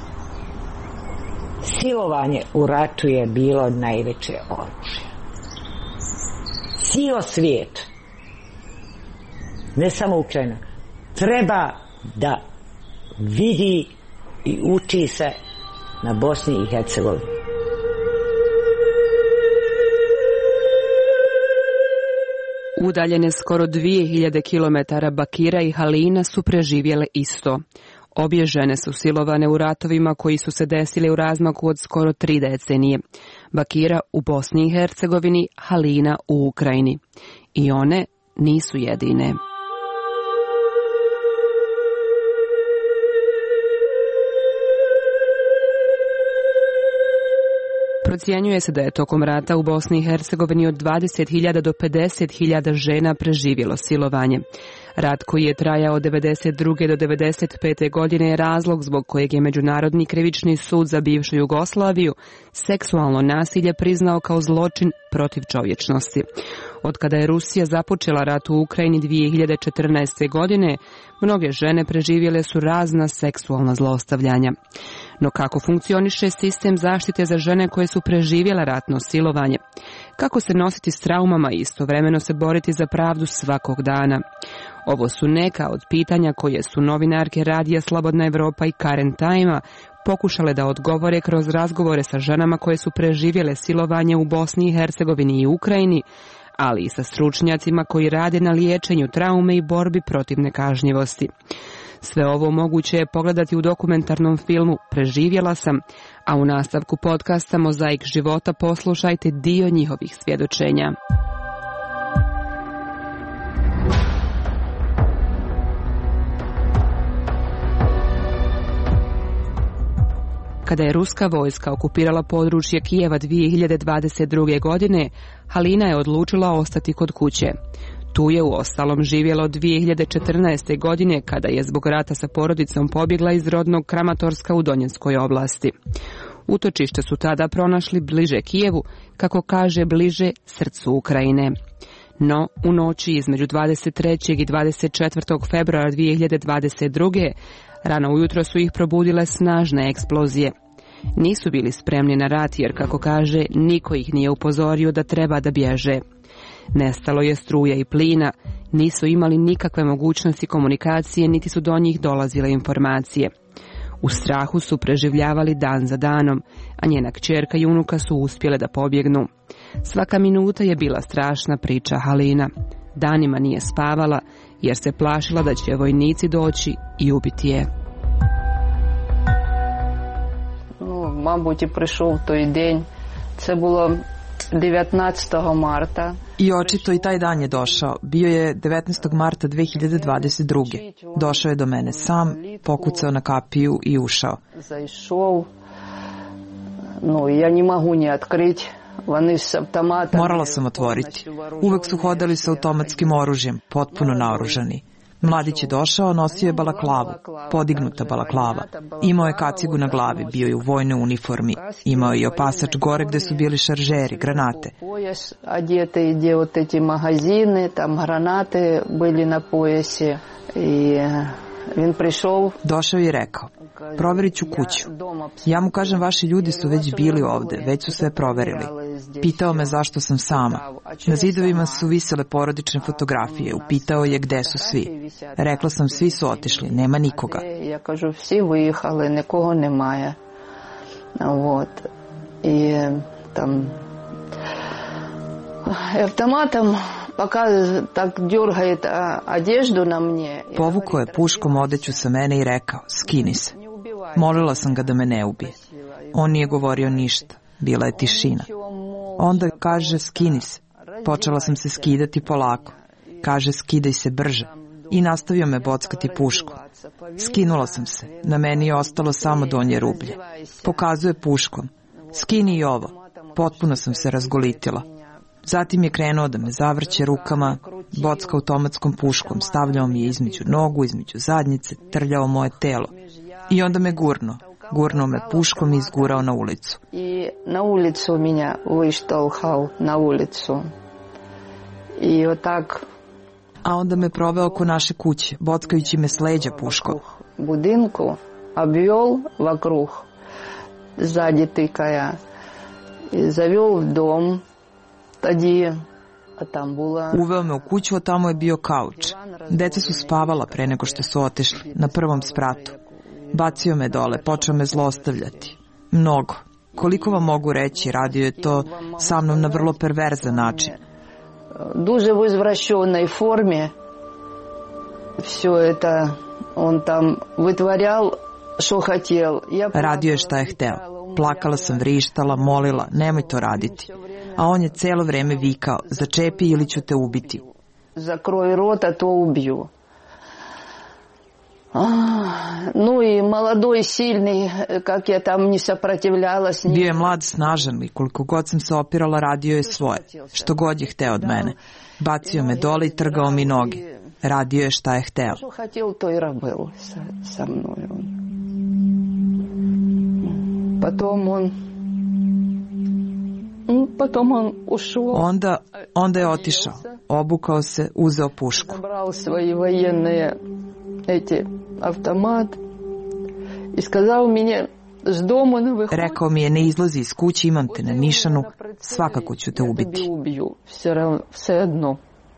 Silovanje u ratu je bilo najveće oružje. Cijel svijet, ne samo Ukrajina, treba da vidi i uči se na Bosni i Hercegovini. Udaljene skoro 2000 km Bakira i Halina su preživjele isto. Obje žene su silovane u ratovima koji su se desili u razmaku od skoro 3 decenije. Bakira u Bosni i Hercegovini, Halina u Ukrajini. I one nisu jedine. Procjenjuje se da je tokom rata u Bosni i Hercegovini od 20.000 do 50.000 žena preživjelo silovanje. Rat koji je trajao od 1992. do 1995. godine je razlog zbog kojeg je Međunarodni krivični sud za bivšu Jugoslaviju seksualno nasilje priznao kao zločin protiv čovječnosti. Od kada je Rusija započela rat u Ukrajini 2014. godine, mnoge žene preživjele su razna seksualna zlostavljanja. No kako funkcioniše sistem zaštite za žene koje su preživjela ratno silovanje? Kako se nositi s traumama i istovremeno se boriti za pravdu svakog dana? Ovo su neka od pitanja koje su novinarke radija Slobodna Evropa i Current Time-a pokušale da odgovore kroz razgovore sa ženama koje su preživjele silovanje u Bosni i Hercegovini i Ukrajini, ali i sa stručnjacima koji rade na liječenju traume i borbi protiv nekažnjivosti. Sve ovo moguće je pogledati u dokumentarnom filmu Preživjela sam, a u nastavku podcasta Mozaik života poslušajte dio njihovih svjedočenja. Kada je ruska vojska okupirala područje Kijeva 2022. godine, Halina je odlučila ostati kod kuće. Tu je uostalom živjela od 2014. godine kada je zbog rata sa porodicom pobjegla iz rodnog Kramatorska u Donjenskoj oblasti. Utočište su tada pronašli bliže Kijevu, kako kaže bliže srcu Ukrajine. No, u noći između 23. i 24. februara 2022. rano ujutro su ih probudile snažne eksplozije. Nisu bili spremni na rat jer, kako kaže, niko ih nije upozorio da treba da bježe. Nestalo je struje i plina, nisu imali nikakve mogućnosti komunikacije, niti su do njih dolazile informacije. U strahu su preživljavali dan za danom, a njena kćerka i unuka su uspjele da pobjegnu. Svaka minuta je bila strašna, priča Halina. Danima nije spavala, jer se plašila da će vojnici doći i ubiti je. Мабуть, і прийшов той день. Це було 19. marta. I očito i taj dan je došao. Bio je 19. marta 2022. Došao je do mene sam, pokucao na kapiju i ušao. Zaišao. No, ja ne mogu ni otkriti. Morala sam otvoriti. Uvek su hodali sa automatskim oružjem, potpuno naoružani. Mladić je došao, nosio je balaklavu, podignuta balaklava. Imao je kacigu na glavi, bio je u vojnoj uniformi. Imao je i opasač gore gde su bili šaržeri, granate. Одеты, где вот эти магазины, там гранаты были на поясе. И он пришел. Došao je i rekao, proverit ću kuću. Ja mu kažem, vaši ljudi su već bili ovde, već su sve proverili. Pitao me zašto sam sama. Na zidovima su visele porodične fotografije. Upitao je gde su svi. Rekla sam, svi su otišli, nema nikoga. Ja kažu, vsi vyjehali, nikogo немає. Вот. I tam Автоматом пока так дергает одежду на мне. Povukao je puškom odeću sa mene i rekao, skini se. Molila sam ga da me ne ubije. On nije govorio ništa. Bila je tišina. Onda kaže, skini se. Počela sam se skidati polako. Kaže, skidaj se brže. I nastavio me bockati puškom. Skinula sam se. Na meni je ostalo samo donje rublje. Pokazuje puškom. Skini i ovo. Potpuno sam se razgolitila. Zatim je krenuo da me zavrće rukama, bocka automatskom puškom, stavljao mi je između nogu, između zadnjice, trljao moje telo. I onda me gurnuo me puškom i izgurao na ulicu. I na ulicu minja vyštalhal, na ulicu. I otak. A onda me proveo oko naše kuće, bockajući me s leđa puškom. Budinku обвел вокруг, сзади тыкая, и завел в дом. Uveo me u kuću, a tamo je bio kauč. Deca su spavala pre nego što su otišli, na prvom spratu. Bacio me dole, počeo me zlostavljati. Mnogo. Koliko vam mogu reći, radio je to sa mnom na vrlo perverzan način. Duže u izvraćenoj formi. Все это on tam vytvarjal što htjel. Radio je šta je hteo. Plakala sam, vrištala, molila, nemoj to raditi. A on je celo vreme vikao, začepi ili ću te ubiti. Zakroj rot, a to ubiju. Ну и молодой, сильный, как я там не сопротивлялась. Bio je mlad, snažan i koliko god sam se opirala, radio je svoje. Što god je hteo od mene. Bacio me dole i trgao mi noge. Radio je šta je hteo. Što htjel, to i rabel sa mnom. Potom on ušao. Onda je otišao. Obukao se, uzeo pušku. Nabral svoje vojene automat i skazao mi je s domu ne vyhodi. Rekao mi je, ne izlazi iz kuće, imam te na nišanu, svakako ću te ubiti. Sve jedno.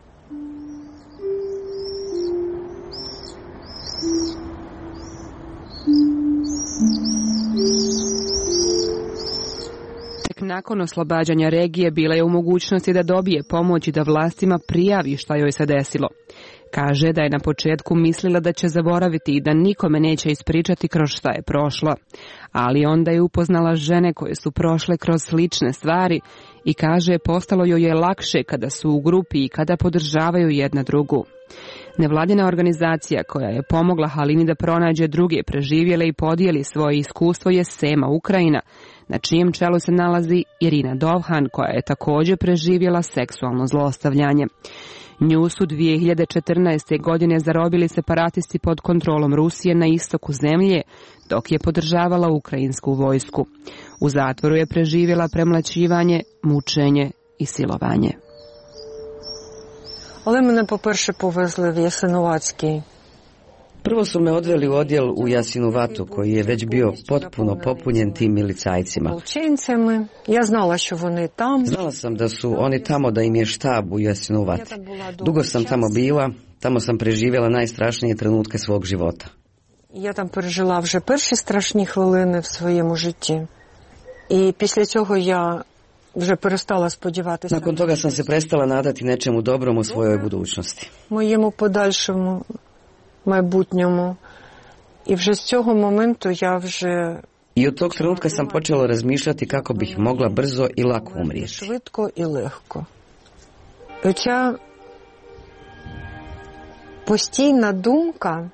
Nakon oslobađanja regije bila je u mogućnosti da dobije pomoć i da vlastima prijavi šta joj se desilo. Kaže da je na početku mislila da će zaboraviti i da nikome neće ispričati kroz šta je prošla. Ali onda je upoznala žene koje su prošle kroz slične stvari i kaže postalo joj je lakše kada su u grupi i kada podržavaju jedna drugu. Nevladina organizacija koja je pomogla Halini da pronađe druge preživjele i podijeli svoje iskustvo je Sema Ukrajina, na čijem čelu se nalazi Irina Dovhan, koja je također preživjela seksualno zlostavljanje. Nju su 2014. godine zarobili separatisti pod kontrolom Rusije na istoku zemlje, dok je podržavala ukrajinsku vojsku. U zatvoru je preživjela premlaćivanje, mučenje i silovanje. Але мене, по-перше, повезли в Jasenovački. Prvo su me odveli u odjel u Jasenovatu, koji je već bio potpuno popunjen tim milicajcima. Ja znala što oni tam. Znala sam da su oni tamo, da im je štab u Jasenovati. Dugo sam tamo bila, tamo sam preživjela najstrašnije trenutke svog života. Я там пережила вже перші страшні хвилини в своєму житті. І після цього я вже перестала сподіватися. Nakon toga sam se prestala nadati nečemu dobrom u svojoj budućnosti. Моєму подальшому майбутньому. І вже з цього моменту я вже I od tog trenutka sam počela razmišljati kako bih mogla brzo i lako umrijeti. Швидко і легко. Оця постійна думка,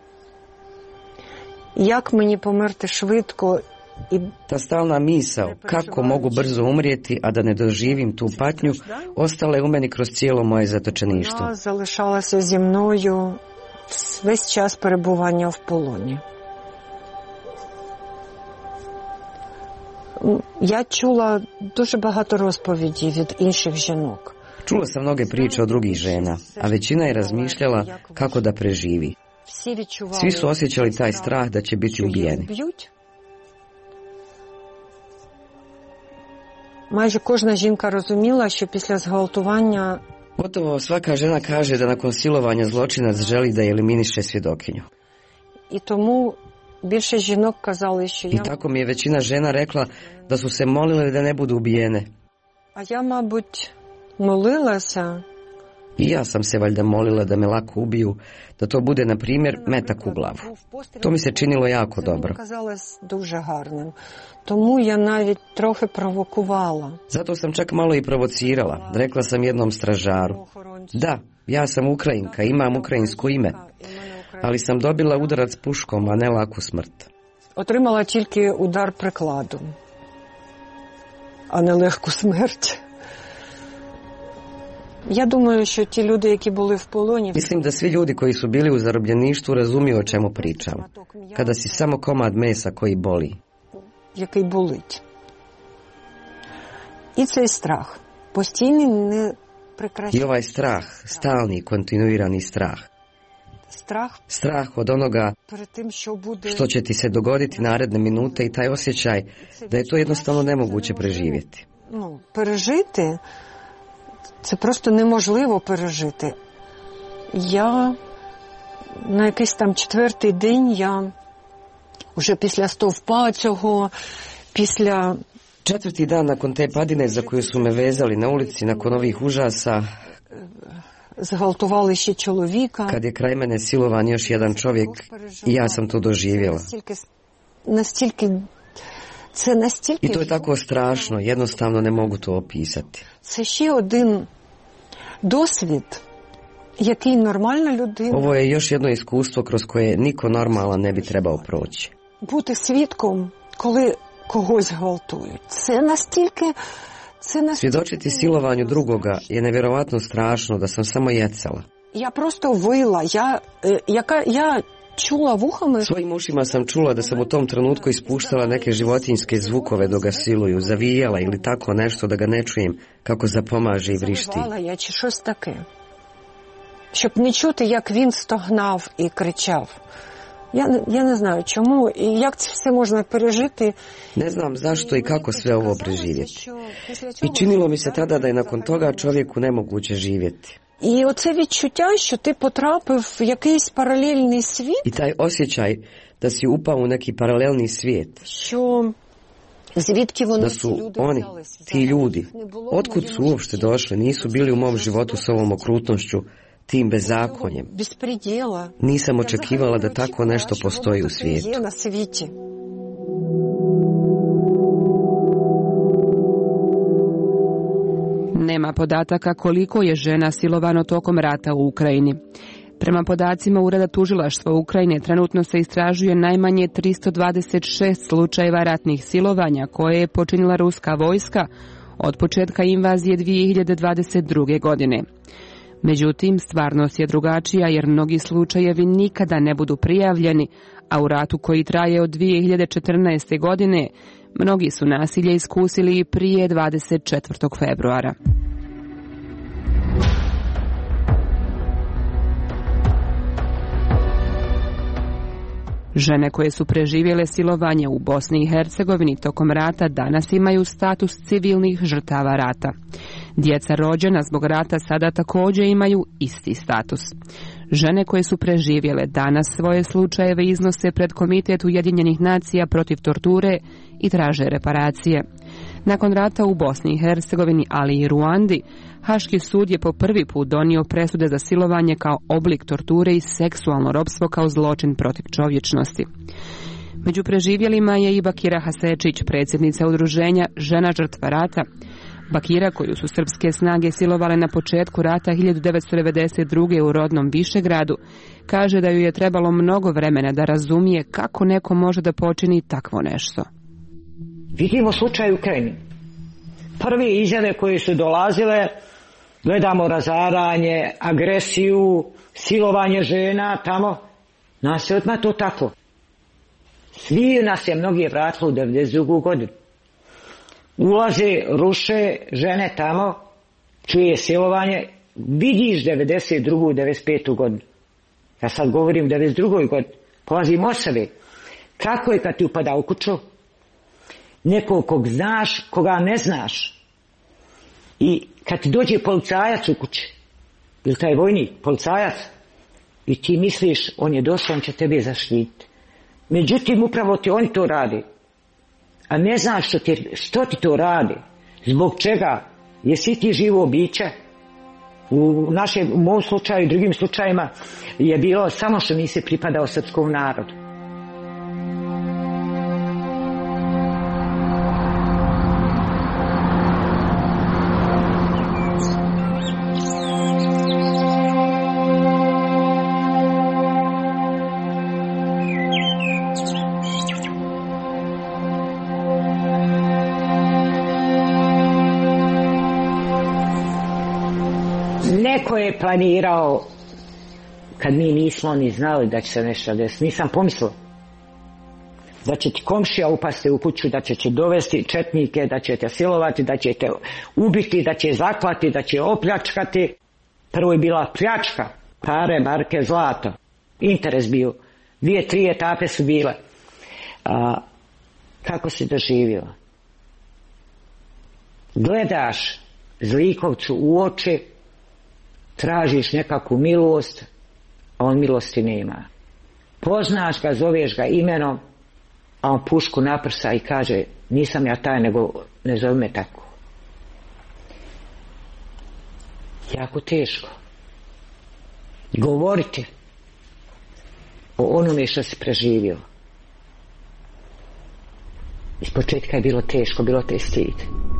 як мені померти швидко. Ta stalna misao, kako mogu brzo umrijeti, a da ne doživim tu patnju, ostala je u meni kroz cijelo moje zatočeništvo. Вона залишалася зі мною весь час перебування в полоні. Я чула дуже багато розповідей від інших жінок. Čula sam mnoge priče od drugih žena, a većina je razmišljala kako da preživi. Svi su osjećali taj strah da će biti ubijeni. Майже кожна жінка розуміла, що після зґвалтування Gotovo svaka žena kaže da nakon silovanja zločinac želi da eliminiše svjedokinju. І тому більше жінок казали, що I tako mi je većina žena rekla da su se molile da ne budu ubijene. А я, мабуть, Molila I ja sam se valjda molila da me lako ubiju, da to bude, na primjer, metak u glavu. To mi se činilo jako dobro. Дуже гарним. Тому я навіть трохи провокувала. Zato sam čak malo i provocirala. Rekla sam jednom stražaru: da, ja sam Ukrajinka, imam ukrajinsko ime, ali sam dobila udarac puškom, a ne laku smrt. Отримала тільки удар прикладом, а не легку смерть. Ja думаю, що ті люди, які були в полоні... Mislim da svi ljudi koji su bili u zarobljeništvu razumiju o čemu pričam. Kada si samo komad mesa koji boli. Який болить. І цей страх. Постійний, не прекращаючий. I ovaj strah, stalni, kontinuirani strah. Strah od onoga što će ti se dogoditi naredne minute i taj osjećaj da je to jednostavno nemoguće preživjeti. Пережити це просто неможливо пережити. Я на якийсь там 4-й день, я вже після стовпа цього, після... 4. dan nakon te padine za koju su me vezali na ulici, nakon ovih užasa, zґвалтували ще чоловіка. Kad je kraj mene silovan još jedan čovjek, i ja sam to doživjela. I to je tako strašno, jednostavno ne mogu to opisati. Це ще один досвід, який нормальна людина... Ovo je još jedno iskustvo kroz koje niko normalan ne bi trebao proći. Бути свідком, коли когось гвалтують. Це настільки... Svjedočiti silovanju drugoga je nevjerovatno strašno da sam samo jecala. Ja prosto vila, ja čula vuhama... Svojim ušima sam čula da sam u tom trenutku ispuštala neke životinjske zvukove dok ga siluju, zavijala ili tako nešto da ga ne čujem kako zapomaže i vrišti. Завивала я чи щось таке, щоб не чути, як він стогнав і кричав. Я не знаю чому і як це все можна пережити. Ne znam zašto i kako sve ovo preživjeti. I činilo mi se tada da je nakon toga čovjeku nemoguće živjeti. І оце відчуття, що ти потрапив в якийсь паралельний світ. I taj osjećaj da si upao u neki paralelni svijet. Що звідки вони da su oni, ti ljudi, otkud su uopšte došli, nisu bili u mom životu s ovom okrutnošću, tim bezakonjem. Nisam očekivala da tako nešto postoji u svijetu. Nema podataka koliko je žena silovano tokom rata u Ukrajini. Prema podacima Ureda tužilaštva Ukrajine trenutno se istražuje najmanje 326 slučajeva ratnih silovanja koje je počinila ruska vojska od početka invazije 2022. godine. Međutim, stvarnost je drugačija jer mnogi slučajevi nikada ne budu prijavljeni, a u ratu koji traje od 2014. godine mnogi su nasilje iskusili i prije 24. februara. Žene koje su preživjele silovanje u Bosni i Hercegovini tokom rata danas imaju status civilnih žrtava rata. Djeca rođena zbog rata sada također imaju isti status. Žene koje su preživjele danas svoje slučajeve iznose pred Komitet Ujedinjenih nacija protiv torture i traže reparacije. Nakon rata u Bosni i Hercegovini, ali i Ruandi, Haški sud je po prvi put donio presude za silovanje kao oblik torture i seksualno ropstvo kao zločin protiv čovječnosti. Među preživjelima je i Bakira Hasečić, predsjednica udruženja Žena žrtva rata. Bakira, koju su srpske snage silovale na početku rata 1992. u rodnom Višegradu, kaže da ju je trebalo mnogo vremena da razumije kako neko može da počini takvo nešto. Vidimo slučaj u Ukrajini. Prve izjave koje su dolazile, gledamo razaranje, agresiju, silovanje žena tamo. Nas je odmah to tako. Svi nas je mnogi vratili u 92. godinu. Ulaze, ruše žene tamo, čuje silovanje, vidiš 92. 95. godinu. Ja sad govorim 92. godinu. Polazim osobe. Kako je kad ti upada u kuću? Nekog kog znaš, koga ne znaš. I kad ti dođe policajac u kući, ili taj vojnik, policajac, i ti misliš, on je došao, on će tebe zaštititi. Međutim, upravo ti oni to radi. A ne znaš što ti to radi. Zbog čega? jer si ti živo biće. U mom slučaju i drugim slučajima je bilo samo što nisi pripadao srpskom narodu. Neko je planirao, kad mi nismo ni znali da će se nešto desiti, nisam pomislila da će ti komšija upasti u kuću, da će dovesti četnike, da će te silovati, da će te ubiti, da će zaklati, da će opljačkati. Prvo je bila pljačka, pare, marke, zlato, interes bio. 2-3 etape su bile. Kako si doživio? Gledaš zlikovcu u oči, tražiš nekakvu milost, a on milosti nema. Poznaš ga, zoveš ga imenom, a on pušku naprsa i kaže, nisam ja taj, nego ne zove me tako. Jako teško govoriti o onome što si preživio. Iz početka je bilo teško, bilo te stid.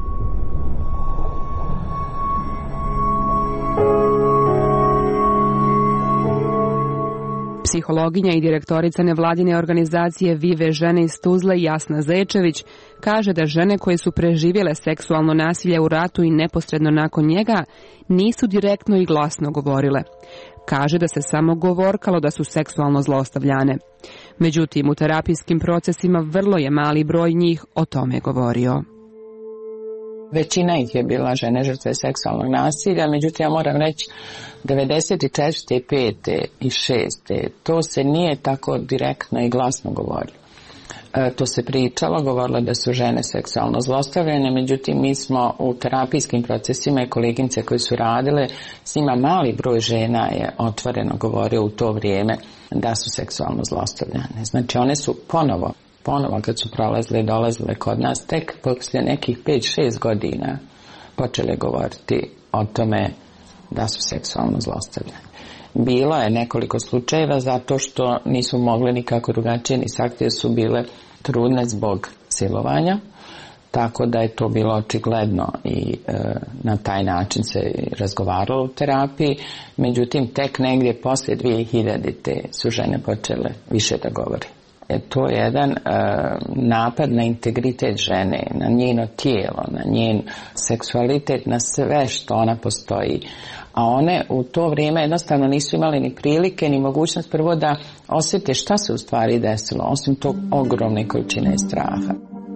Psihologinja i direktorica nevladine organizacije Vive žene iz Tuzle Jasna Zečević kaže da žene koje su preživjele seksualno nasilje u ratu i neposredno nakon njega nisu direktno i glasno govorile. Kaže da se samo govorkalo da su seksualno zlostavljane. Međutim, u terapijskim procesima vrlo je mali broj njih o tome govorio. Većina ih je bila žene žrtve seksualnog nasilja, međutim ja moram reći 94. 5. i 6. to se nije tako direktno i glasno govorilo. To se pričalo, govorilo da su žene seksualno zlostavljene, međutim mi smo u terapijskim procesima i koleginice koji su radile, s njima mali broj žena je otvoreno govorio u to vrijeme da su seksualno zlostavljane. Znači one su ponovo kad su prolazile i dolazile kod nas, tek poslije nekih 5-6 godina počeli govoriti o tome da su seksualno zlostavljane. Bilo je nekoliko slučajeva zato što nisu mogli nikako drugačije ni sakriti, su bile trudne zbog silovanja, tako da je to bilo očigledno i na taj način se razgovaralo u terapiji. Međutim, tek negdje poslije 2000. su žene počele više da govore. To je jedan napad na integritet žene, na njeno tijelo, na njen seksualitet, na sve što ona postoji. A one u to vrijeme jednostavno nisu imali ni prilike, ni mogućnost prvo da osjete šta se u stvari desilo, osim tog ogromne količine straha.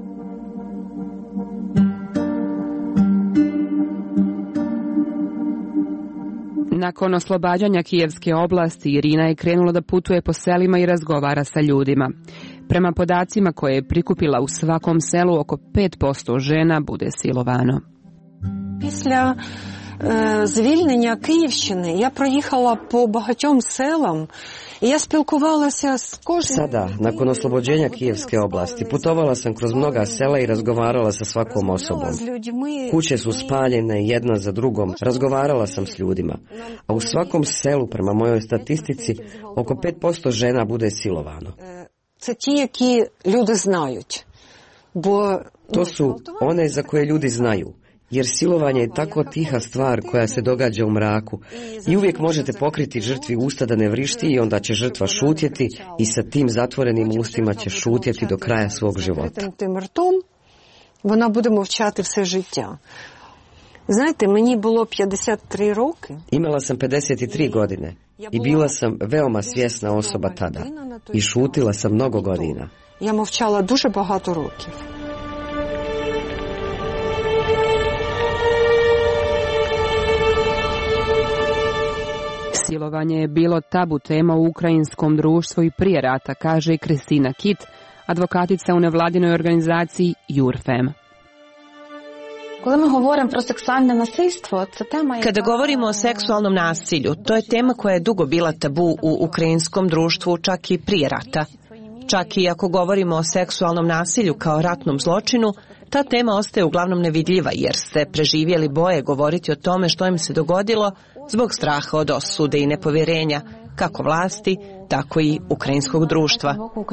Nakon oslobađanja Kijevske oblasti, Irina je krenula da putuje po selima i razgovara sa ljudima. Prema podacima koje je prikupila, u svakom selu oko 5% žena bude silovano. Після звільнення Київщини я проїхала по багатьом селам i ja spilkovala s kojim... Sada, nakon oslobođenja Kijevske oblasti, putovala sam kroz mnoga sela i razgovarala sa svakom osobom. Kuće su spaljene jedna za drugom, razgovarala sam s ljudima. A u svakom selu, prema mojoj statistici, oko 5% žena bude silovano. To su one za koje ljudi znaju. Jer silovanje je tako tiha stvar koja se događa u mraku i uvijek možete pokriti žrtvi usta da ne vrišti i onda će žrtva šutjeti i sa tim zatvorenim ustima će šutjeti do kraja svog života. Вона буде мовчати все життя. Знаєте, мені було 53 роки. Imala sam 53 godine i bila sam veoma svjesna osoba tada i šutila sam mnogo godina. Я мовчала дуже багато років. Silovanje je bilo tabu tema u ukrajinskom društvu i prije rata, kaže i Kristina Kit, advokatica u nevladinoj organizaciji Jurfem. Kada govorimo o seksualnom nasilju, to je tema koja je dugo bila tabu u ukrajinskom društvu, čak i prije rata. Čak i ako govorimo o seksualnom nasilju kao ratnom zločinu, Ta tema ostaje uglavnom nevidljiva jer se preživjeli boje govoriti o tome što im se dogodilo zbog straha od osude i nepovjerenja, kako vlasti, tako i ukrajinskog društva.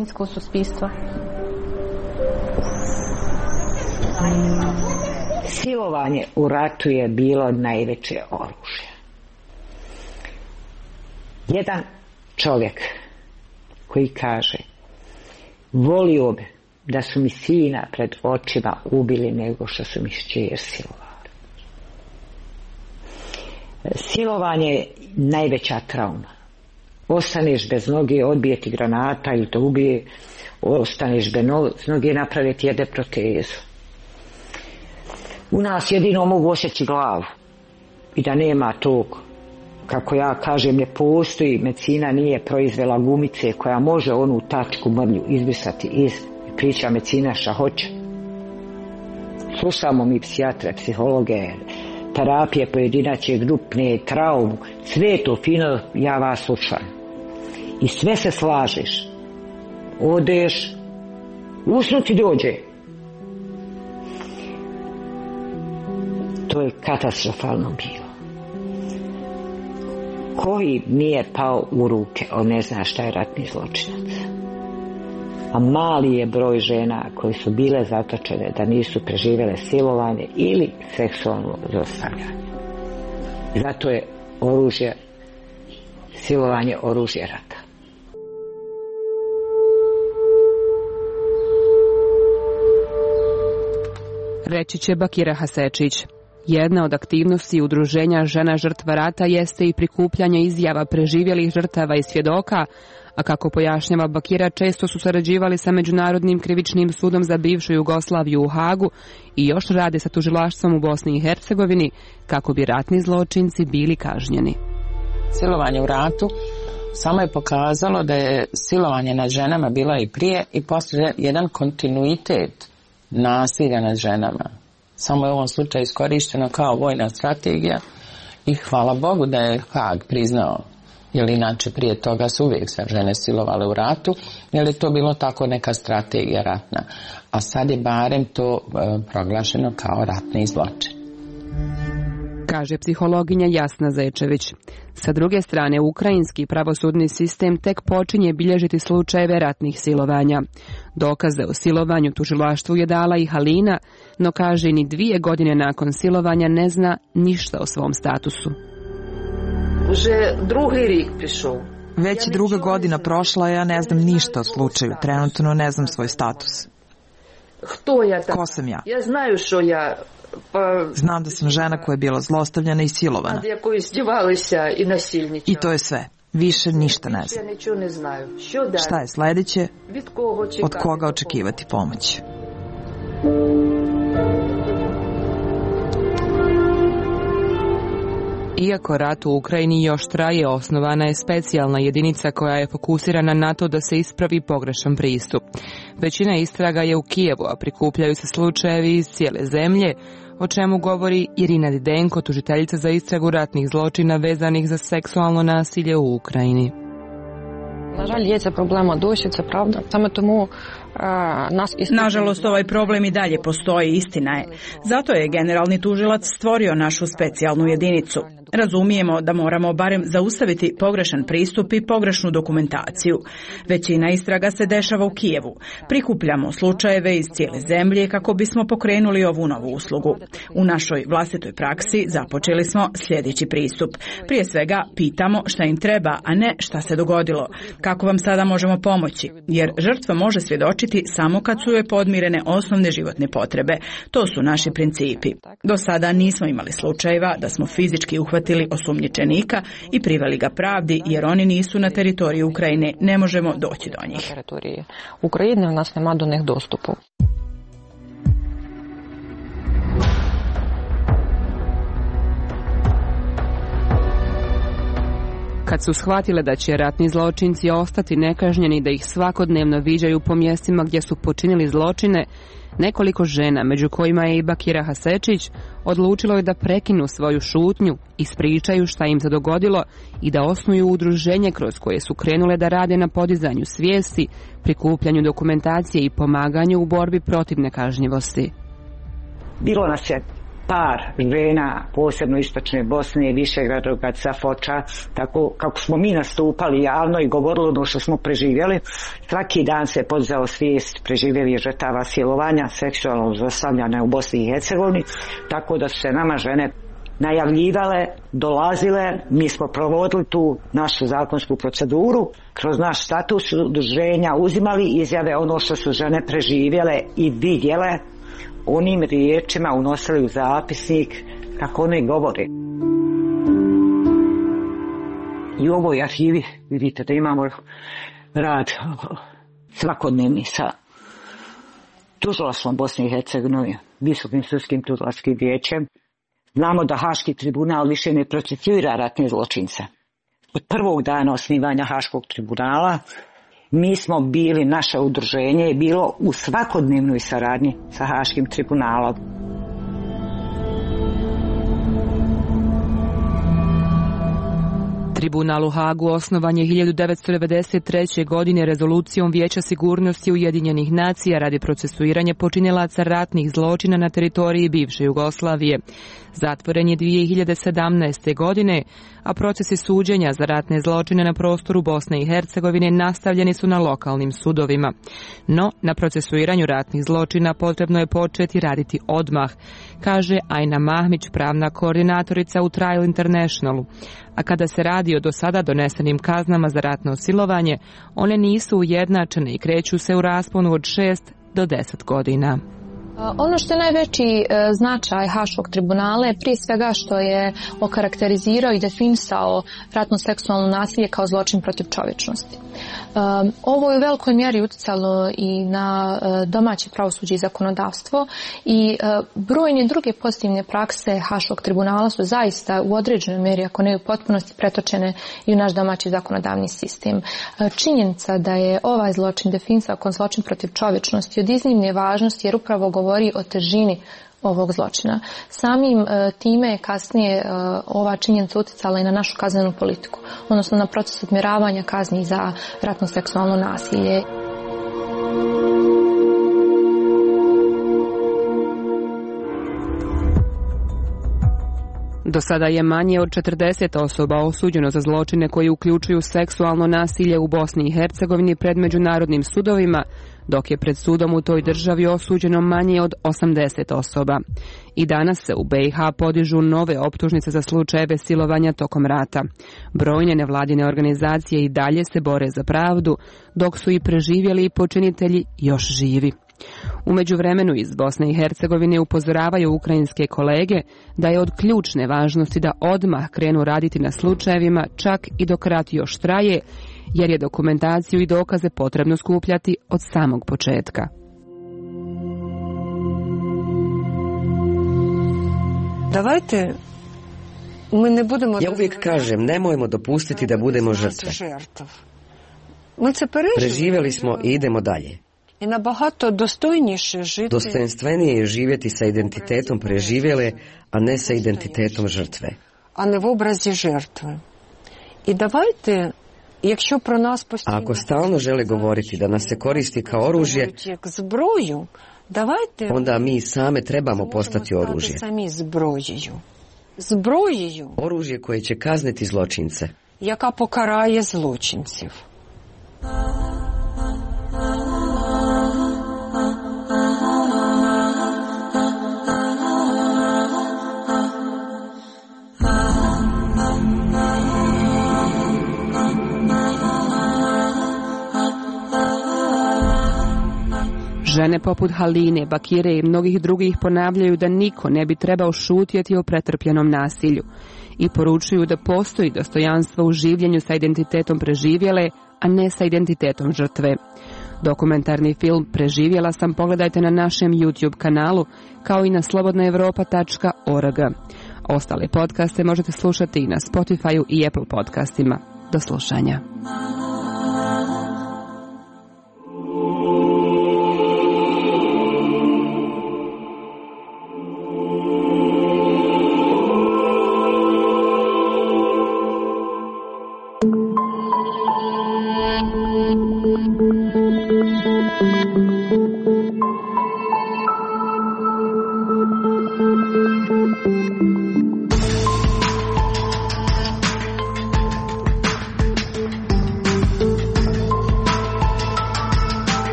Silovanje u ratu je bilo najveće oružje. Jedan čovjek koji kaže: volio bi da su mi sina pred očima ubili nego što su mi kćer silovali. Silovanje je najveća trauma. Ostaneš bez noge, odbije ti granata ili te ubije, ostaneš bez noge, napraviti jede protezu. U nas jedino mogu osjeći glavu i da nema tog, kako ja kažem, ne postoji, medicina nije proizvela gumice koja može onu tačku mrlju izbrisati iz, priča medicina šta hoće. Slušamo mi psihijatre, psihologe, terapije pojedinačne, grupne, traumu, sve to fino, ja vas slušam. I sve se slažeš. Odeš, usnuti dođe. To je katastrofalno bilo. Koji nije pao u ruke, on ne zna šta je ratni zločinac. A mali je broj žena koji su bile zatočene da nisu preživjele silovanje ili seksualno zlostavljanje. Zato je oružje, silovanje oružje rata. Reći će Bakira Hasečić. Jedna od aktivnosti udruženja žena žrtva rata jeste i prikupljanje izjava preživjelih žrtava i svjedoka, a kako pojašnjava Bakira, često su sarađivali sa Međunarodnim krivičnim sudom za bivšu Jugoslaviju u Hagu i još rade sa tužilaštvom u Bosni i Hercegovini kako bi ratni zločinci bili kažnjeni. Silovanje u ratu samo je pokazalo da je silovanje nad ženama bila i prije i poslije jedan kontinuitet nasilja nad ženama. Samo je u ovom slučaju iskorišteno kao vojna strategija i hvala Bogu da je Hag priznao, jer inače prije toga su uvijek sve žene silovale u ratu, jer je to bilo tako neka strategija ratna. A sad je barem to proglašeno kao ratni zločin. Kaže psihologinja Jasna Zečević. Sa druge strane, ukrajinski pravosudni sistem tek počinje bilježiti slučajeve ratnih silovanja. Dokaze o silovanju tužilaštvu je dala i Halina, no kaže ni 2 godine nakon silovanja ne zna ništa o svom statusu. Već 2. godina prošla, ja ne znam ništa o slučaju. Trenutno ne znam svoj status. Ko sam ja? Znam da sam žena koja je bila zlostavljana i silovana. I to je sve. Više ništa ne znam. Šta je sljedeće? Od koga očekivati pomoć? Iako rat u Ukrajini još traje, osnovana je specijalna jedinica koja je fokusirana na to da se ispravi pogrešan pristup. Većina istraga je u Kijevu, a prikupljaju se slučajevi iz cijele zemlje, o čemu govori Irina Didenko, tužiteljica za istragu ratnih zločina vezanih za seksualno nasilje u Ukrajini. Nažalost, ovaj problem i dalje postoji, istina je. Zato je generalni tužilac stvorio našu specijalnu jedinicu. Razumijemo da moramo barem zaustaviti pogrešan pristup i pogrešnu dokumentaciju. Većina istraga se dešava u Kijevu. Prikupljamo slučajeve iz cijele zemlje kako bismo pokrenuli ovu novu uslugu. U našoj vlastitoj praksi započeli smo sljedeći pristup. Prije svega pitamo šta im treba, a ne šta se dogodilo. Kako vam sada možemo pomoći? Jer žrtva može svjedočiti samo kad su joj podmirene osnovne životne potrebe. To su naši principi. Do sada nismo imali slučajeva da smo fizički uhvatili osumnjičenika i priveli ga pravdi, jer oni nisu na teritoriju Ukrajine. Ne možemo doći do njih. Ukrajine u nas nema do njih dostupu. Kad su shvatile da će ratni zločinci ostati nekažnjeni, da ih svakodnevno viđaju po mjestima gdje su počinili zločine, nekoliko žena, među kojima je i Bakira Hasečić, odlučilo je da prekinu svoju šutnju, ispričaju šta im se dogodilo i da osnuju udruženje kroz koje su krenule da rade na podizanju svijesti, prikupljanju dokumentacije i pomaganju u borbi protiv nekažnjivosti. Bilo nas je par žena, posebno istočne Bosne, Višegrada, Foča, tako kako smo mi nastupali javno i govorili ono što smo preživjeli. Svaki dan se podizao svijest preživjelih žrtava silovanja, seksualnog zlostavljanja u Bosni i Hercegovini, tako da su se nama žene najavljivale, dolazile, mi smo provodili tu našu zakonsku proceduru, kroz naš status udruženja uzimali izjave ono što su žene preživjele i vidjele, onim riječima unosili u zapisnik kako one govore. I u ovoj arhivi vidite da imamo rad svakodnevni sa tužilaštvom Bosne i Hercegovine, Visokim sudskim tužilačkim vijećem. Znamo da Haški tribunal više ne procesuira ratne zločince. Od prvog dana osnivanja Haškog tribunala mi smo bili, naše udruženje je bilo u svakodnevnoj saradnji sa Haškim tribunalom. Tribunal u Hagu osnovan je 1993. godine rezolucijom Vijeća sigurnosti Ujedinjenih nacija radi procesuiranja počinilaca ratnih zločina na teritoriji bivše Jugoslavije. Zatvoren je 2017. godine, a procesi suđenja za ratne zločine na prostoru Bosne i Hercegovine nastavljeni su na lokalnim sudovima. No, na procesuiranju ratnih zločina potrebno je početi raditi odmah, kaže Ajna Mahmić, pravna koordinatorica u Trial Internationalu. A kada se radi o do sada donesenim kaznama za ratno silovanje, one nisu ujednačene i kreću se u rasponu od 6 do 10 godina. Ono što je najveći značaj Haškog tribunala je prije svega što je okarakterizirao i definisao ratno seksualno nasilje kao zločin protiv čovječnosti. Ovo je u velikoj mjeri utjecalo i na domaće pravosuđe i zakonodavstvo i brojne druge pozitivne prakse Haškog tribunala su zaista u određenoj mjeri, ako ne u potpunosti, pretočene i u naš domaći zakonodavni sistem. Činjenica da je ovaj zločin definisao kao zločin protiv čovječnosti od iznimne važnosti jer upravo govori o težini ovog zločina. Samim time je kasnije ova činjenica utjecala i na našu kaznenu politiku, odnosno na proces odmjeravanja kazni za ratno seksualno nasilje. Do sada je manje od 40 osoba osuđeno za zločine koji uključuju seksualno nasilje u Bosni i Hercegovini pred međunarodnim sudovima, dok je pred sudom u toj državi osuđeno manje od 80 osoba. I danas se u BiH podižu nove optužnice za slučajeve silovanja tokom rata. Brojne nevladine organizacije i dalje se bore za pravdu, dok su i preživjeli počinitelji još živi. U međuvremenu iz Bosne i Hercegovine upozoravaju ukrajinske kolege da je od ključne važnosti da odmah krenu raditi na slučajevima čak i dok rat još traje, jer je dokumentaciju i dokaze potrebno skupljati od samog početka. Davajte, mi ne budemo... Ja uvijek kažem, nemojmo dopustiti da budemo žrtve. Preživjeli smo i idemo dalje. I nabahato dostojніше žiti. Dostojanstvenije je živjeti sa identitetom preživjele, a ne sa identitetom žrtve. A ne v obrazi žrtve. I davajte, якщо про нас постійно... Ako stalno žele govoriti da nas se koristi kao oružje, onda mi same trebamo postati oružje. Oružje koje će kazniti zločince. Яка покарає злочинців. Žene poput Haline, Bakire i mnogih drugih ponavljaju da niko ne bi trebao šutjeti o pretrpljenom nasilju i poručuju da postoji dostojanstvo u življenju sa identitetom preživjele, a ne sa identitetom žrtve. Dokumentarni film Preživjela sam pogledajte na našem YouTube kanalu, kao i na slobodnaevropa.org. Ostale podcaste možete slušati i na Spotify-u i Apple podcastima. Do slušanja.